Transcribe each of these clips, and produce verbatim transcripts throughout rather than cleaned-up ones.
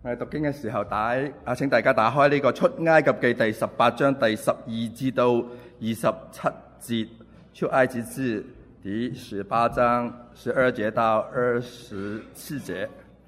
我哋讀經嘅時候打啊，請大家打開呢個出埃及記第十八章第十二至到二十七節，出埃及記第十八章十二節到二十四節，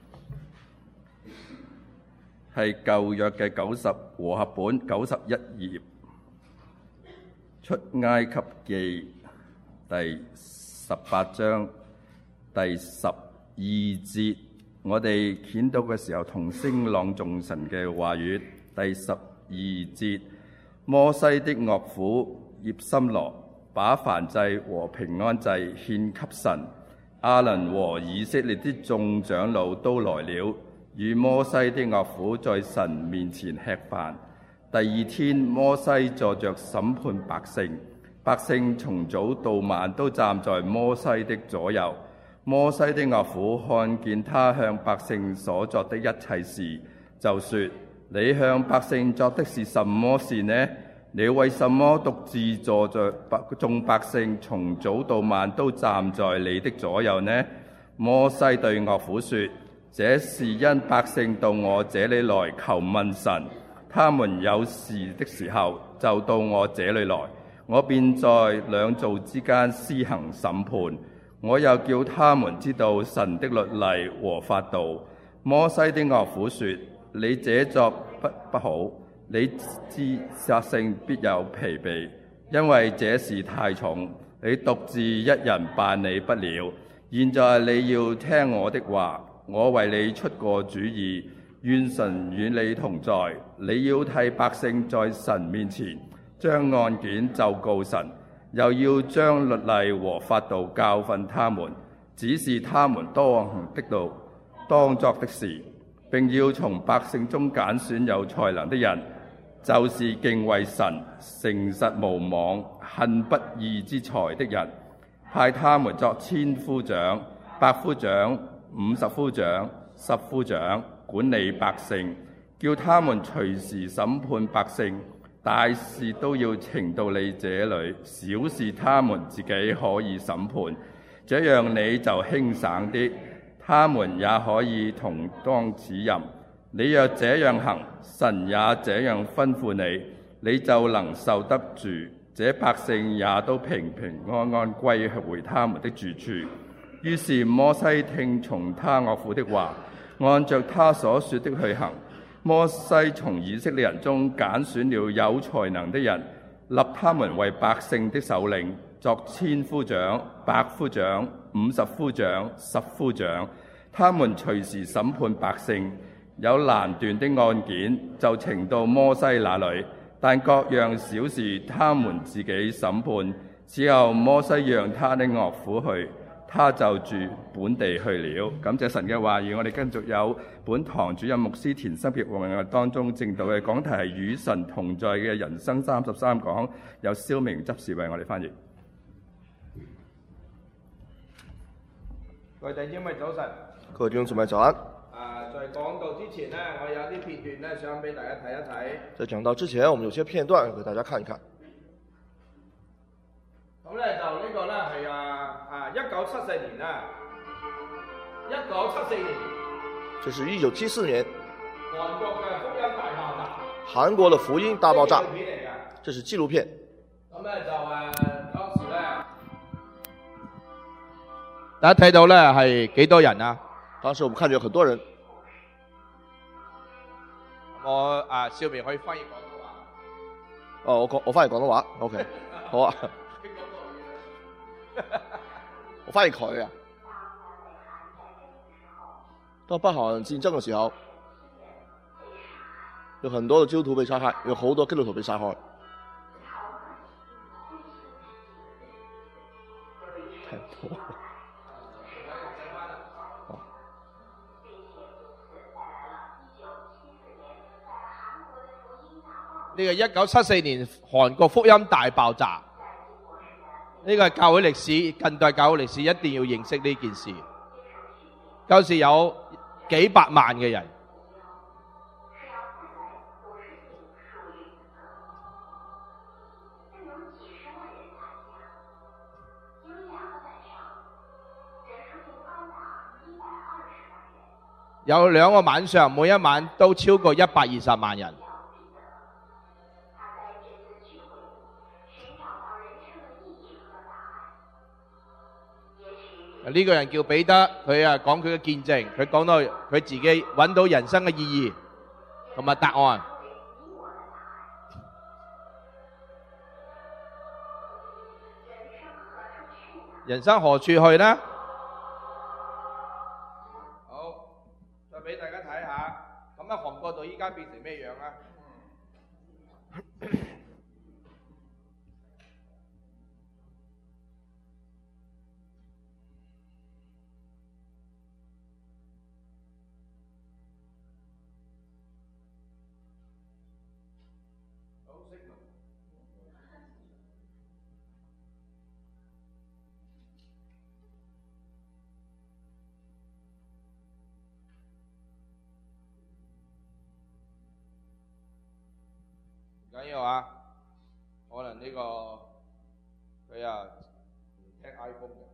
係舊約嘅九十和合本九十一頁，出埃及記第十八章第十二節。我哋見到嘅時候，同聲朗誦神嘅話語。第十二節，摩西的岳父葉森羅把燔祭和平安祭獻給神，亞倫和以色列的眾長老都來了，與摩西的岳父在神面前吃飯。第二天，摩西坐着審判百姓，百姓從早到晚都站在摩西的左右。摩西的岳父看見他向百姓所作的一切事，就說：你向百姓作的是什麼事呢？你為什麼獨自坐着眾百姓從早到晚都站在你的左右呢？摩西對岳父說：這是因百姓到我這裏來求問神，他們有事的時候就到我這裏來，我便在兩造之間施行審判。我又叫他們知道神的律例和法度。摩西的岳父說：你這作不不好，你知百姓必有疲憊，因為這事太重，你獨自一人辦理不了。現在你要聽我的話，我為你出個主意，願神與你同在。你要替百姓在神面前將案件奏告神，又要將律例和法度教訓他們，指示他們當行的道、當作的事，並要從百姓中揀選有才能的人，就是敬畏神、誠實無妄、恨不義之財的人，派他們作千夫長、百夫長、五十夫長、十夫長，管理百姓，叫他們隨時審判百姓。大事都要呈到你這裏，小事他們自己可以審判，這樣你就輕省啲，他們也可以同當此任。你若這樣行，神也這樣吩咐你，你就能受得住，這百姓也都平平安安歸回他們的住處。於是摩西聽從他岳父的話，按着他所說的去行。摩西從以色列人中揀選了有才能的人，立他們為百姓的首領，作千夫長、百夫長、五十夫長、十夫長。他們隨時審判百姓，有難斷的案件就呈到摩西那裏，但各樣小事他們自己審判。此後摩西讓他的岳父去，他就住本地去了。感謝神嘅話語，我哋跟住有本堂主任牧師田心傑為我哋當中正道嘅講題係與神同在嘅人生三十三講，有蕭明執事為我哋翻譯。 各位弟兄姊妹早晨。 各位弟兄姊妹早安。 啊，在講道之前呢，我有啲片段呢，想俾大家睇一睇。 在講道之前，我們有些片段給大家看一看。 咁咧就呢個咧係啊啊一九七四年啊，一九七四年。 這是一九七四年。 韓國嘅福音大爆炸。 韓國的福音大爆炸。 紀錄片嚟㗎。 這是紀錄片。 咁咧就誒當時咧，大家睇到咧係幾多人啊？ 當時我們看見有很多人。 我啊少明可以翻譯廣東話。 哦，我講我翻譯廣東話 ，OK， 好啊。我翻譯佢啊！當北韓戰爭嘅時候，有很多嘅基督徒被殺害，有好多基督徒被殺害。太多了。 呢個一九七四年韓國福音大爆炸。呢個係教會歷史，近代教會歷史一定要認識呢件事。嗰時有幾百萬嘅人， 有兩個晚上，每一晚都超過一百二十萬人。呢個人叫彼得，佢啊講佢嘅見證，佢講到佢自己揾到人生嘅意義同埋答案。人生何處去呢？好，再俾大家睇下，咁啊韓國到依家變成咩樣啊？唔緊要啊，可能呢個佢啊唔聽 iPhone 嘅。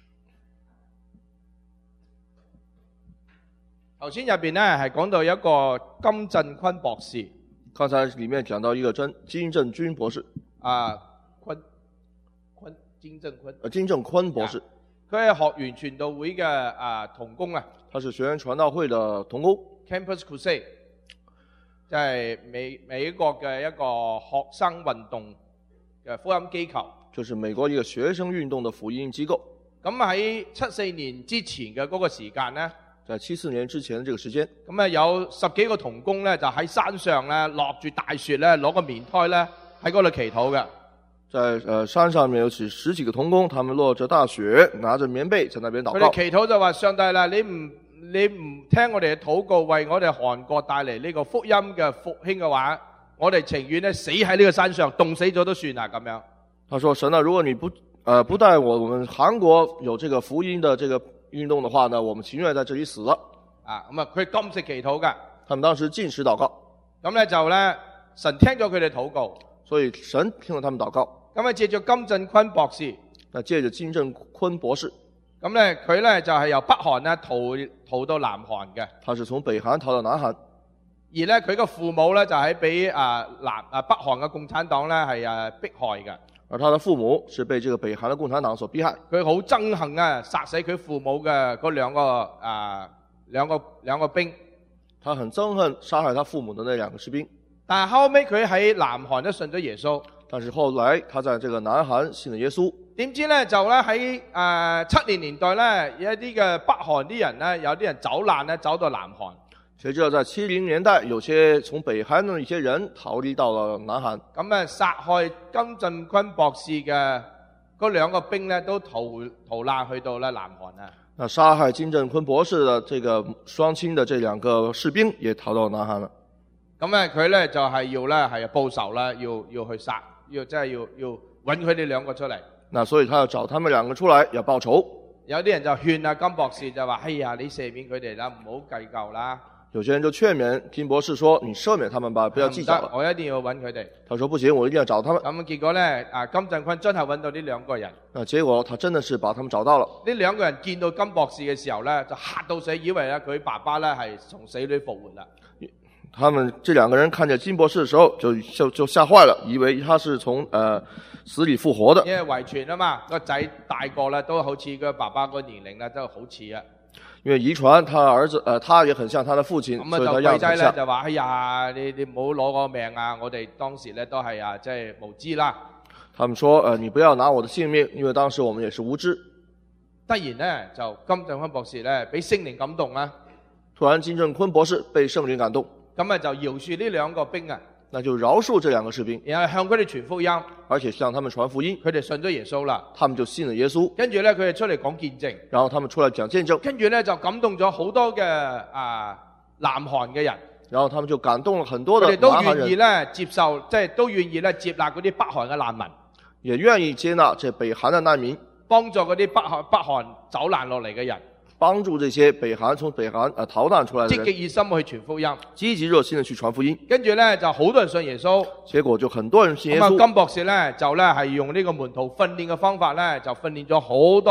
頭先入邊咧係講到一個金振坤博士。 剛才裡面講到一個真金正君博士。 啊，坤坤金正坤。 呃，金正坤博士。 佢係學園傳道會嘅啊同工啊。 他是學園傳道會的同工。 Campus Crusade。即係美美國嘅一個學生運動嘅福音機構， 就是美國一個學生運動嘅福音機構。 咁喺七四年之前嘅嗰個時間呢， 在七四年之前的這個時間， 咁啊有十幾個同工咧，就喺山上咧落住大雪咧，攞個棉胎咧喺嗰度祈禱嘅。 在呃山上面有十十幾個同工，他們落着大雪，拿着棉被在那邊禱告。 佢哋祈禱就話：上帝啦，你唔你唔聽我哋嘅禱告，為我哋韓國帶嚟呢個福音嘅復興嘅話，我哋情願咧死喺呢個山上，凍死咗都算啦咁樣。他說：神啊，如果你不呃不帶我我們韓國有這個福音的這個運動的話呢，我們情願在這裡死了。 啊，咁啊，佢禁食祈禱噶。 他們當時禁食禱告。 咁咧就咧，神聽咗佢哋禱告， 所以神聽了他們禱告。 咁啊，借着金振坤博士， 那借着金正坤博士。 咁咧，佢咧就係、是、由北韓咧逃逃到南韓嘅。 他是從北韓逃到南韓， 而咧佢個父母咧就喺俾啊南啊北韓嘅共產黨咧係啊迫害嘅。 而他的父母是被這個北韓的共產黨所迫害。 佢好憎恨啊，殺死佢父母嘅嗰兩個啊兩個兩個兵。 他很憎恨殺害他父母的那兩個士兵。 但係後尾佢喺南韓都信咗耶穌。 但是後來他在這個南韓信了耶穌。 點知咧就咧喺誒七零年代咧有一啲嘅北韓啲人咧有啲人走難咧走到南韓。 誰知道在七零年代有些從北韓的一些人逃離到了南韓。 咁啊殺害金振坤博士嘅嗰兩個兵咧都逃逃難去到咧南韓啊。 那殺害金正坤博士的這個雙親的這兩個士兵也逃到南韓了。 咁咧佢咧就係要咧係報仇啦，要要去殺，要即係要要揾佢哋兩個出嚟。 那所以他要找他們兩個出來，要報仇。 有啲人就勸啊金博士就話：哎呀，你赦免佢哋啦，唔好計較啦。 有些人就勸勉金博士說：你赦免他們吧，不要計較了。 我一定要揾佢哋。 他說：不行，我一定要找他們。 咁結果咧，啊金振坤真係揾到呢兩個人。 那結果他真的是把他們找到了。 呢兩個人見到金博士嘅時候咧，就嚇到死，以為咧佢爸爸咧係從死裏復活啦。 他們這兩個人看見金博士的時候就，就就就嚇壞了，以為他是從呃死裏復活的。 因為遺傳啊嘛，個仔大個咧都好似個爸爸個年齡咧都好似啊。 因為遺傳，他兒子呃他也很像他的父親， 咁啊就貴仔咧就話：哎呀，你你唔好攞我命啊！我哋當時咧都係啊，即係無知啦。 他們說：呃，你不要拿我的性命，因為當時我們也是無知。 突然咧就金正坤博士咧俾聖靈感動啦。 突然金正坤博士被聖靈感動。 咁啊就饒恕呢兩個兵啊， 那就饒恕這兩個士兵， 然後向佢哋傳福音， 而且向他們傳福音， 佢哋信咗耶穌啦， 他們就信了耶穌。 跟住咧佢哋出嚟講見證， 然後他們出來講見證， 跟住咧就感動咗好多嘅啊南韓嘅人， 然後他們就感動了很多的佢哋都南韓人， 願意咧接受，即係都願意咧接納嗰啲北韓嘅難民， 也願意接納這北韓的難民， 幫助嗰啲北韓北韓走難落嚟嘅人。 幫助這些北韓從北韓呃逃難出來的人， 積極熱心去傳福音， 積極熱心的去傳福音。 跟住咧就好多人信耶穌， 結果就很多人信耶穌。 咁啊金博士咧就咧係用呢個門徒訓練嘅方法咧，就訓練咗好多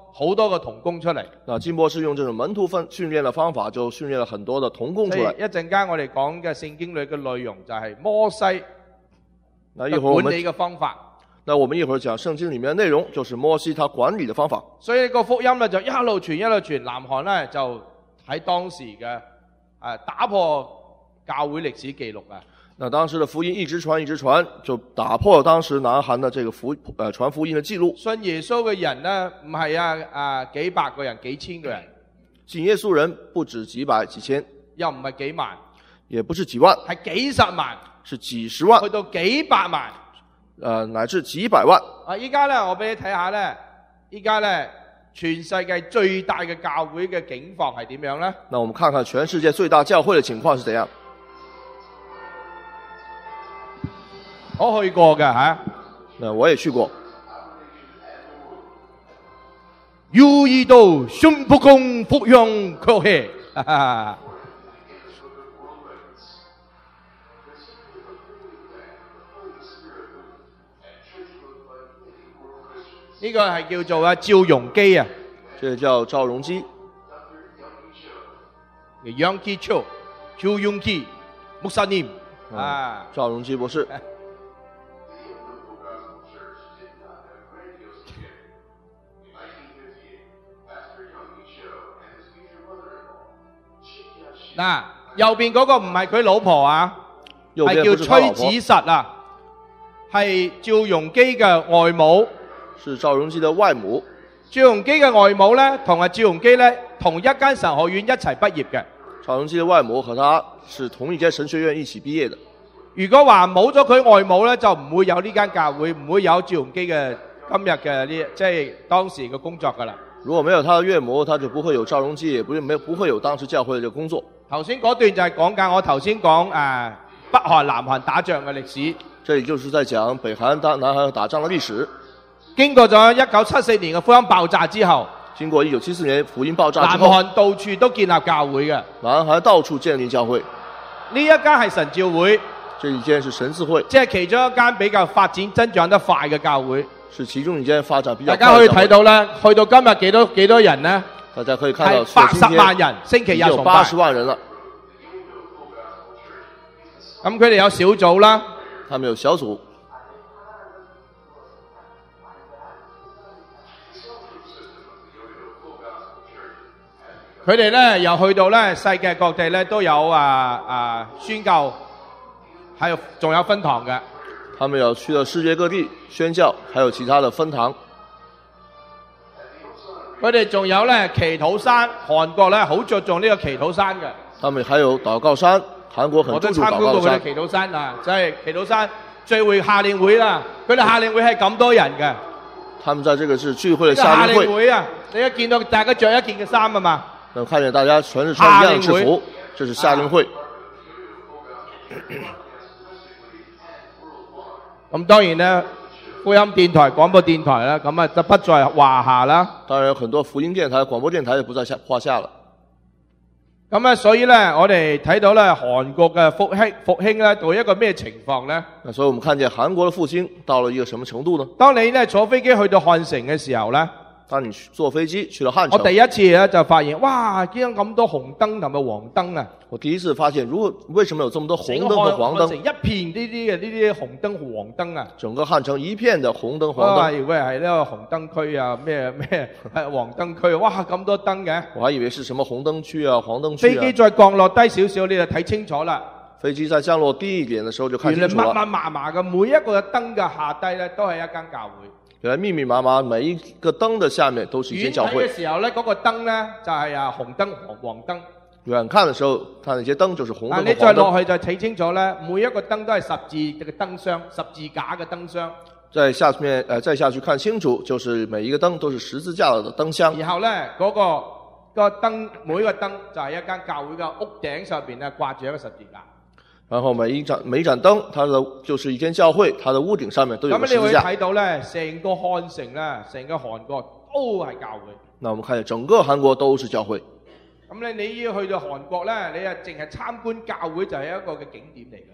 好多個童工出嚟。 那金博士用這種門徒訓訓練的方法，就訓練了很多的童工出來。 所以一陣間我哋講嘅聖經裏嘅內容就係摩西那一會兒我們管理嘅方法。 那我們一會兒講聖經裡面的內容，就是摩西他管理的方法。 所以個福音咧就一路傳一路傳，南韓咧就喺當時嘅誒、呃、打破教會歷史記錄啊！ 那當時的福音一直傳一直傳，就打破了當時南韓的這個福呃傳福音的記錄。 信耶穌嘅人呢，唔係啊啊幾百個人、幾千個人， 信耶穌人不止幾百幾千， 又唔係幾萬， 也不是幾萬， 係幾十萬， 是幾十萬， 去到幾百萬。 呃，乃至幾百萬。 啊！依家咧，我俾你睇下咧，依家咧，全世界最大嘅教會嘅境況係點樣咧？ 那我們看看全世界最大教會嘅情況是怎樣？ 我去過嘅吓， 那我也去過。 要意到宣布公福音確係，哈哈。呢個係叫做啊趙容基啊， 這叫趙容基。 楊基超，趙容基，穆薩念啊， 趙容基博士。 嗱，右邊嗰個唔係佢老婆啊，係叫崔子實啊，係趙容基嘅外母。 是趙容基的外母。 趙容基嘅外母咧，同阿趙容基咧，同一間神學院一齊畢業嘅。 趙容基的外母和他是同一間神學院一起畢業的。 如果話冇咗佢外母咧，就唔會有呢間教會，唔會有趙容基嘅今日嘅呢，即係當時嘅工作噶啦。 如果沒有他的岳母，他就不會有趙容基，也不會沒有不會有當時教會的這個工作。 頭先嗰段就係講緊我頭先講誒北韓南韓打仗嘅歷史。 這裡就是在講北韓打南韓打仗的歷史。 經過咗一九七四年嘅福音爆炸之後， 經過一九七四年福音爆炸之後， 南韓到處都建立教會嘅。 南韓到處建立教會。 呢一間係神召會， 這一間是神賜會， 即係其中一間比較發展增長得快嘅教會。 是其中一間發展比較快嘅大家可以睇到咧，去到今日幾多幾多人呢？ 大家可以看到係八十萬人，星期日崇拜八十萬人了。 咁佢哋有小組啦， 他們有小組。 佢哋咧又去到咧世界各地咧都有啊啊宣教，還有仲有分堂嘅。 他們有去到世界各地宣教，還有其他的分堂。 佢哋仲有咧祈禱山，韓國咧好着重呢個祈禱山嘅。 他們還有禱告山，韓國很注重禱告山。 我都參觀過佢哋祈禱山啊，就係祈禱山聚會夏令會啦。佢哋夏令會係咁多人嘅。 他們在這個是聚會的夏令會。 夏令會啊，你一見到大家着一件嘅衫啊嘛。 能看見大家全是穿一樣的制服，這是夏令會。 咁當然咧，福音電台、廣播電台啦，咁啊就不在話下啦。 當然有很多福音電台、廣播電台也不在下話下了。 咁啊，所以咧，我哋睇到咧，韓國嘅復興復興咧，到一個咩情況咧？ 所以我們看見韓國嘅復興到了一個什麼程度呢？ 當你咧坐飛機去到漢城嘅時候咧。 當你坐飛機去了漢城， 我第一次咧就發現，哇！見到咁多紅燈同埋黃燈啊！ 我第一次發現，如果為什麼有這麼多紅燈和黃燈？ 成一片呢啲嘅呢啲紅燈黃燈啊！ 整個漢城一片的紅燈黃燈。 我以為係呢個紅燈區啊，咩咩係黃燈區，哇！咁多燈嘅。 我還以為是什麼紅燈區啊、黃燈區啊。 飛機再降落低少少，你就睇清楚啦。 飛機在降落低一點的時候就看清楚了。 原來密密麻麻嘅每一個燈嘅下低咧，都係一間教會。 原來密密麻麻，每一個燈的下面都是一間教會。 遠睇嘅時候咧，嗰、那個燈咧就係、是、啊紅燈黃黃燈。 遠看的時候，看那些燈就是紅燈和黃燈。 你再落去就睇清楚咧，每一個燈都係十字嘅燈箱，十字架嘅燈箱。 再下面誒、呃，再下去看清楚，就是每一個燈都是十字架的燈箱。 然後咧，嗰、那個、那個燈每一個燈就係一間教會嘅屋頂上邊咧掛住一個十字架。 然後每一盞每一盞燈，它的就是一間教會，它的屋頂上面都有個十字架。 咁你會睇到咧，成個漢城咧，成個韓國都係教會。 那我們看見整個韓國都是教會。 咁你你要去到韓國咧，你啊淨係參觀教會就係一個嘅景點嚟㗎。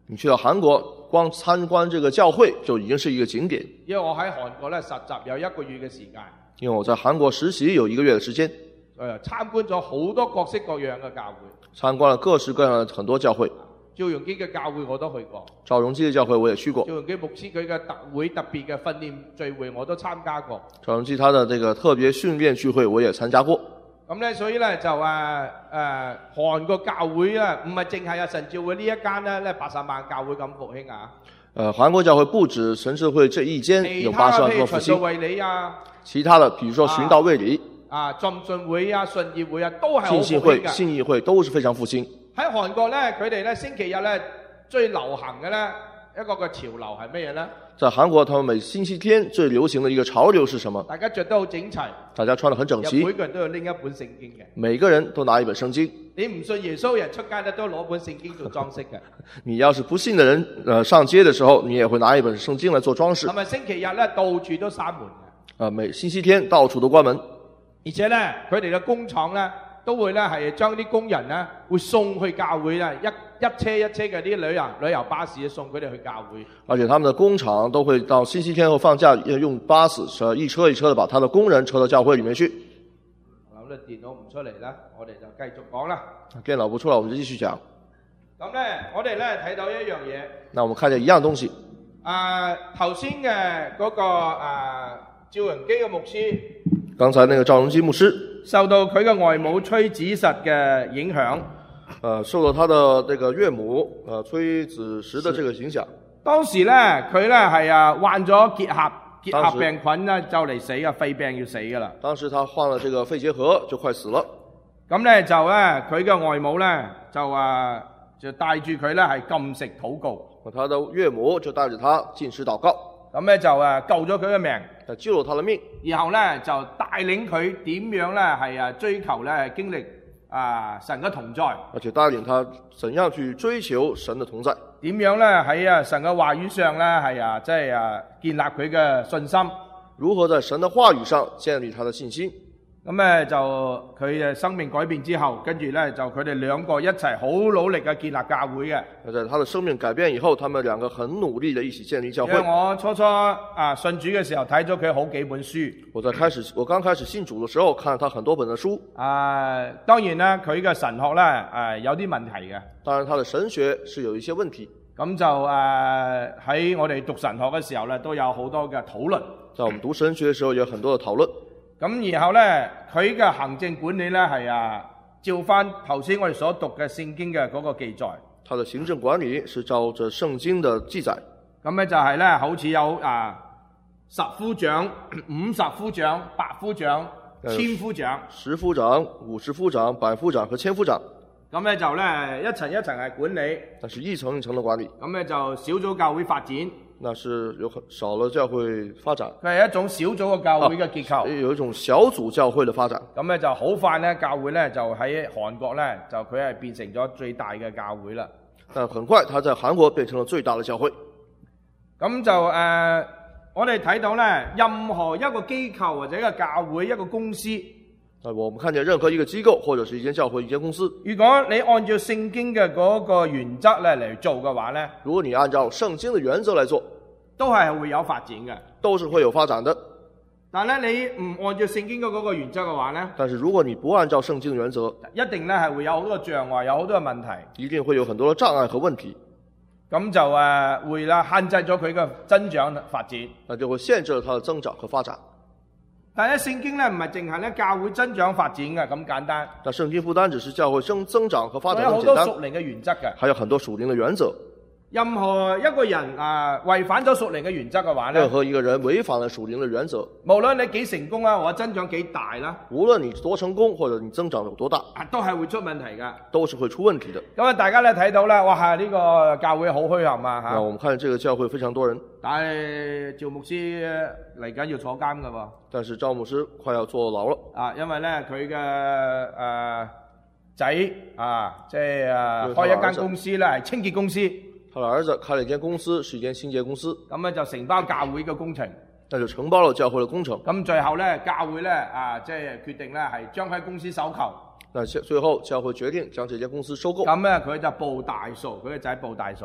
你去到韓國，光參觀這個教會就已經是一個景點。 因為我喺韓國咧實習有一個月嘅時間， 因為我在韓國實習有一個月嘅時間， 誒參觀咗好多各式各樣嘅教會， 參觀了各式各樣嘅很多教會。 趙容基嘅教會我都去過， 趙容基嘅教會我也去過。 趙容基牧師佢嘅特會特別嘅訓練聚會我都參加過。 趙容基他的這個特別訓練聚會我也參加過。 咁咧，所以咧就誒誒韓國教會咧，唔係淨係阿神召會呢一間咧，咧八十萬教會咁復興啊！ 誒，韓國教會不止神召會這一間有八十萬個復興， 其他嘅譬如循道衛理啊， 其他的，譬如說循道衛理啊、浸信會啊、信義會啊，都係好復興嘅。 浸信會、信義會都是非常復興。 喺韓國咧，佢哋咧星期日咧最流行嘅咧一個嘅潮流係咩嘢咧？ 在韓國，他們每星期天最流行的一個潮流是什麼？ 大家着得好整齊， 大家穿得很整齊， 每個人都要拎一本聖經嘅。 每個人都拿一本聖經。 你唔信耶穌人出街咧都攞本聖經做裝飾嘅。 你要是不信的人，呃，上街的時候，你也會拿一本聖經來做裝飾。 係咪星期日咧到處都閂門嘅？ 啊，每星期天到處都關門。 而且咧，佢哋嘅工廠咧都會咧係將啲工人咧會送去教會啦，一一車一車嘅啲旅遊旅遊巴士送佢哋去教會。 而且他們的工廠都會到星期天後放假，用巴士一車一車的把他的工人車到教會裏面去。 咁咧電腦唔出嚟啦，我哋就繼續講啦。 電腦不出來，我們就繼續講。 咁咧，我哋咧睇到一樣嘢。 那我們看見一樣東西。 啊，頭先嘅嗰個啊趙容基嘅牧師。 剛才那個趙容基牧師受到佢嘅外母崔子實嘅影響， 呃，受到他的這個岳母，呃，崔子實的這個影響。當時咧，佢咧係啊患咗結核結核病菌咧，就嚟死啊，肺病要死噶啦。 當時他患了這個肺結核，就快死了。 咁咧就咧，佢嘅外母咧就啊就帶住佢咧係禁食禱告。 他的岳母就帶着他禁食禱告。 咁咧就誒救咗佢嘅命， 救咗他的命， 然後咧就帶領佢點樣咧係啊追求咧經歷啊神嘅同在， 而且帶領他怎樣去追求神的同在， 點樣咧喺啊神嘅話語上咧係啊即係啊建立佢嘅信心， 如何在神的話語上建立他的信心。 咁咧就佢嘅生命改變之後，跟住咧就佢哋兩個一齊好努力嘅建立教會嘅。 在他的生命改變以後，他們兩個很努力的一起建立教會。 因為我初初啊信主嘅時候睇咗佢好幾本書。 我在開始我剛開始信主嘅時候，看了他很多本嘅書。 啊，當然啦，佢嘅神學咧誒有啲問題嘅。 當然，他的神學是有一些問題。 咁就誒喺我哋讀神學嘅時候咧，都有好多嘅討論。 在我們讀神學嘅時候，有很多嘅討論。咁然後咧，佢嘅行政管理咧係啊，照翻頭先我哋所讀嘅聖經嘅嗰個記載。 他的行政管理是照着聖經的記載。 咁咧就係咧，好似有啊十夫長、五十夫長、百夫長、千夫長、 十夫長、五十夫長、百夫長和千夫長。 咁咧就咧一層一層係管理。 但是一層一層的管理。 咁咧就小組教會發展。 那是有很少了教會發展， 佢係一種小組嘅教會嘅結構， 啊、有一種小組教會嘅發展。 咁咧就好快咧，教會咧就喺韓國咧就佢係變成咗最大嘅教會啦。 但很快，他在韓國變成了最大嘅教會。 咁就誒、呃，我哋睇到咧，任何一個機構或者一個教會、一個公司， 啊，我們看見任何一個機構或者是一間教會、一間公司， 如果你按照聖經嘅嗰個原則咧嚟做嘅話咧， 如果你按照聖經嘅原則嚟做， 都係會有發展嘅， 都是會有發展的。 但係咧，你唔按照聖經嘅嗰個原則嘅話咧， 但是如果你不按照聖經嘅原則， 一定咧係會有好多障礙，有好多嘅問題， 一定會有很多嘅障礙和問題。 咁就誒會啦，限制咗佢嘅增長發展， 那就會限制了它的增長和發展。 但係聖經咧唔係淨係咧教會增長發展嘅咁簡單。 但聖經不單只是教會增增長和發展咁簡單， 有好多屬靈嘅原則嘅， 還有很多屬靈嘅原則。 任何一個人啊違反咗屬靈嘅原則嘅話咧， 任何一個人違反了屬靈嘅原則， 無論你幾成功啊，或者增長幾大啦， 無論你多成功或者你增長有多大， 都係會出問題噶， 都是會出問題的。 咁啊，大家咧睇到咧，哇係呢個教會好虛冚啊吓。 那我們看這個教會非常多人， 但係趙牧師嚟緊要坐監噶喎。 但是趙牧師快要坐牢了啊，因為咧佢嘅誒仔啊，即係誒開一間公司咧係清潔公司。 他的兒子開了一間公司，是一間清潔公司。 咁咧就承包教會嘅工程。 那就承包了教會嘅工程。 咁最後咧，教會咧啊，即係決定咧係將佢公司收購。 那最後教會決定將這間公司收購。 咁咧佢就報大數，佢個仔報大數。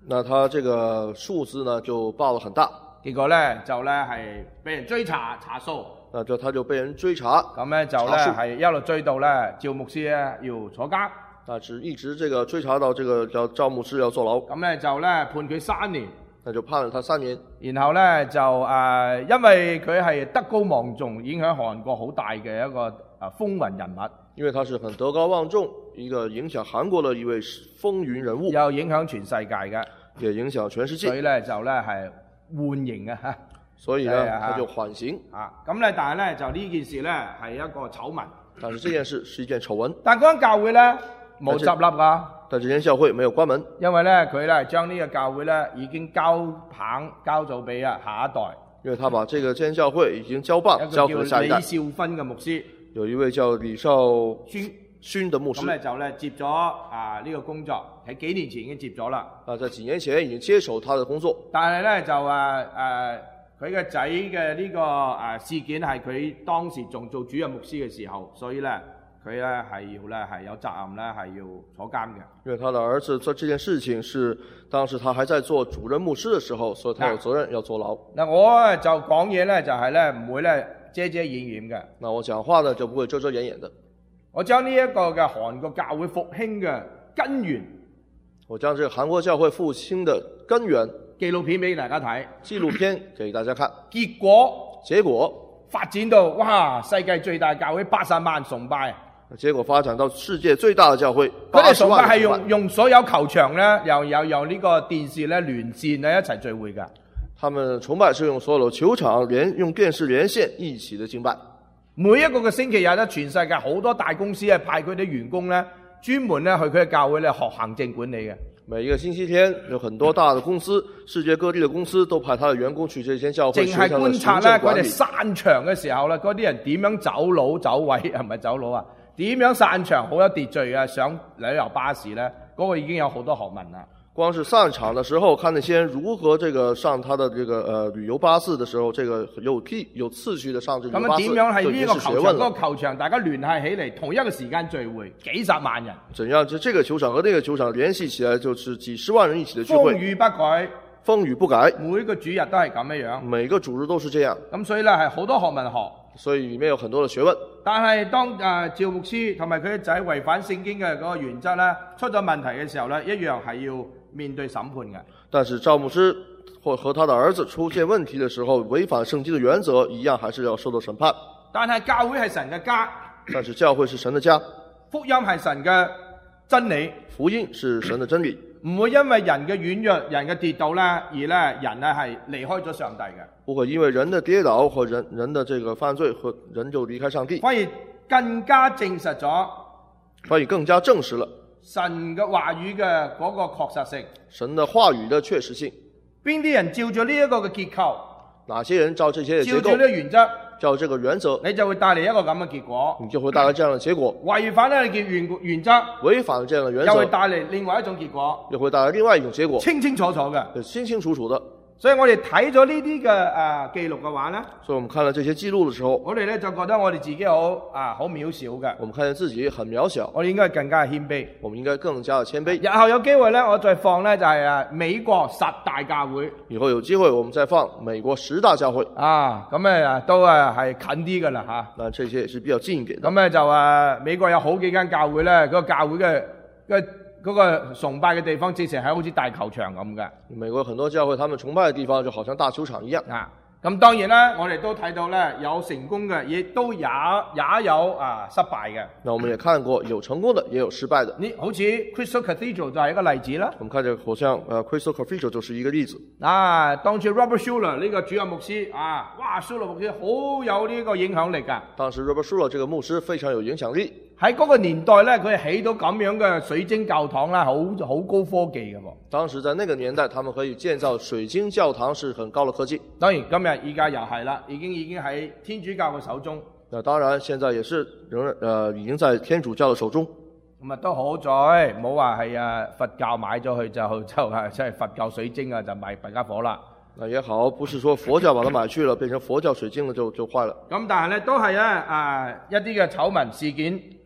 那他這個數字呢就爆得很大， 結果咧就咧係俾人追查查數， 那就他就被人追查， 咁咧就咧係一路追到咧趙牧師咧要坐監， 那是一直這個追查到這個叫趙牧師要坐牢， 咁咧就咧判佢三年。 那就判了他三年。 然後咧就誒、呃，因為佢係德高望重，影響韓國好大嘅一個誒風雲人物。 因為他是很德高望重，一個影響韓國的一位風雲人物， 又影響全世界嘅， 也影響全世界。 所以咧就咧係緩刑啊嚇。 所以呢， 啊、 他就緩刑。 啊，咁咧但係咧就呢件事咧係一個醜聞。 但是這件事是一件醜聞。 但嗰間教會咧冇執笠㗎。 但這間教會沒有關門， 因為咧佢咧將呢個教會咧已經交棒交咗俾啊下一代。 因為他把這個間教會已經交棒交給下一代。 李少芬嘅牧師， 有一位叫李少勳勳的牧師。 咁咧就咧接咗啊呢個工作，喺幾年前已經接咗啦。 啊，在幾年前已經接手他的工作。 但係咧就誒誒佢嘅仔嘅呢個誒事件係佢當時仲做主任牧師嘅時候，所以咧。佢咧係要咧係有責任咧係要坐監嘅。 因為他的兒子做這件事情是當時他還在做主任牧師嘅時候，所以他有責任要坐牢。 嗱，我就講嘢咧就係咧唔會咧遮遮掩掩嘅。 嗱，我講話呢就不會遮遮掩掩的。 我將呢一個嘅韓國教會復興嘅根源， 我將這個韓國教會復興的根源紀錄片俾大家睇。 紀錄片給大家看。 結果結果發展到哇，世界最大教會八十萬崇拜。 結果發展到世界最大的教會， 佢哋崇拜係用用所有球場咧，又有有呢個電視咧連線咧一齊聚會噶。 他們崇拜是用所有的球場連用電視連線一起的敬拜。 每一個嘅星期日咧，全世界好多大公司係派佢哋員工咧，專門咧去佢嘅教會咧學行政管理嘅。 每一個星期天，有很多大的公司，世界各地的公司都派他的員工去這間教會。 淨係觀察咧，佢哋散場嘅時候咧，嗰啲人點樣走佬走位，係咪走佬啊？點樣散場好有秩序啊？上旅遊巴士呢，嗰、那個已經有好多學問啦。 光是散場的時候，看那些人如何這個上他的這個呃旅遊巴士的時候，這個有秩有次序的上這個旅遊巴士， 咁點樣係呢個球場？嗰、那個個球場大家聯繫起嚟，同一個時間聚會，幾十萬人。 怎樣？就這個球場和那個球場聯繫起來，就是幾十萬人一起的聚會。 風雨不改， 風雨不改， 每個主日都係咁樣樣。 每個主日都是這樣。 咁所以呢，係好多學問學。 所以裏面有很多的學問， 但係當誒趙牧師同埋佢嘅仔違反聖經嘅嗰個原則咧，出咗問題嘅時候咧，一樣係要面對審判嘅。 但是趙牧師或和他的兒子出現問題嘅時候，違反聖經嘅原則，一樣還是要受到審判。 但係教會係神嘅家， 但是教會是神的家， 福音係神嘅真理， 福音是神的真理， 唔會因為人嘅軟弱、人嘅跌倒咧，而咧人咧係離開咗上帝嘅。 不會因為人的跌倒和人人的這個犯罪和人就離開上帝， 反而更加證實咗， 反而更加證實了神嘅話語嘅嗰個確實性， 神的話語的確實性。 邊啲人照住呢一個嘅結構， 哪些人照這些的結構， 照住呢個原則， 照這個原則， 你就會帶嚟一個咁嘅結果， 你就會帶來這樣的結果。 違反呢個原原則， 違反了這樣的原則， 又會帶嚟另外一種結果， 又會帶來另外一種結果， 清清楚楚嘅， 清清楚楚的。 所以我哋睇咗呢啲嘅誒記錄嘅話咧， 所以我們看了這些記錄的時候， 我哋咧就覺得我哋自己好啊好渺小嘅。 我們看見自己很渺小， 我哋應該更加謙卑。 我們應該更加的謙卑。 日後有機會咧，我再放咧就係啊美國十大教會。 以後有機會，我們再放美國十大教會。 啊，咁誒都誒係近啲噶啦嚇。 那這些也是比較近一點的。 咁咧就誒美國有好幾間教會咧，嗰個教會嘅嘅。嗰個崇拜嘅地方，直情係好似大球場咁嘅。 美國很多教會，他們崇拜嘅地方就好像大球場一樣。 啊，咁當然啦，我哋都睇到咧有成功嘅，亦都也也有啊失敗嘅。 那我們也看過有成功的，也有失敗的。 你好似 Crystal Cathedral 就係一個例子啦。 我們看這個好像呃 Crystal Cathedral 就是一個例子。 啊，當初 Robert Schuller 呢個主任牧師啊，哇 Schuller 牧師好有呢個影響力㗎。 當時 Robert Schuller 這個牧師非常有影響力。 喺嗰個年代咧，佢係起到咁樣嘅水晶教堂啦，好好高科技嘅喎。 當時在那個年代，他們可以建造水晶教堂，是很高的科技。 當然今日而家又係啦，已經已經喺天主教嘅手中。 那當然，現在也是仍然呃已經在天主教嘅手中。 咁啊都好在，唔好話係啊佛教買咗佢就就係即係佛教水晶啊，就賣大家伙啦。 那也好，不是說佛教把它買去了，變成佛教水晶了就就壞了。 咁但係咧都係咧啊一啲嘅醜聞事件。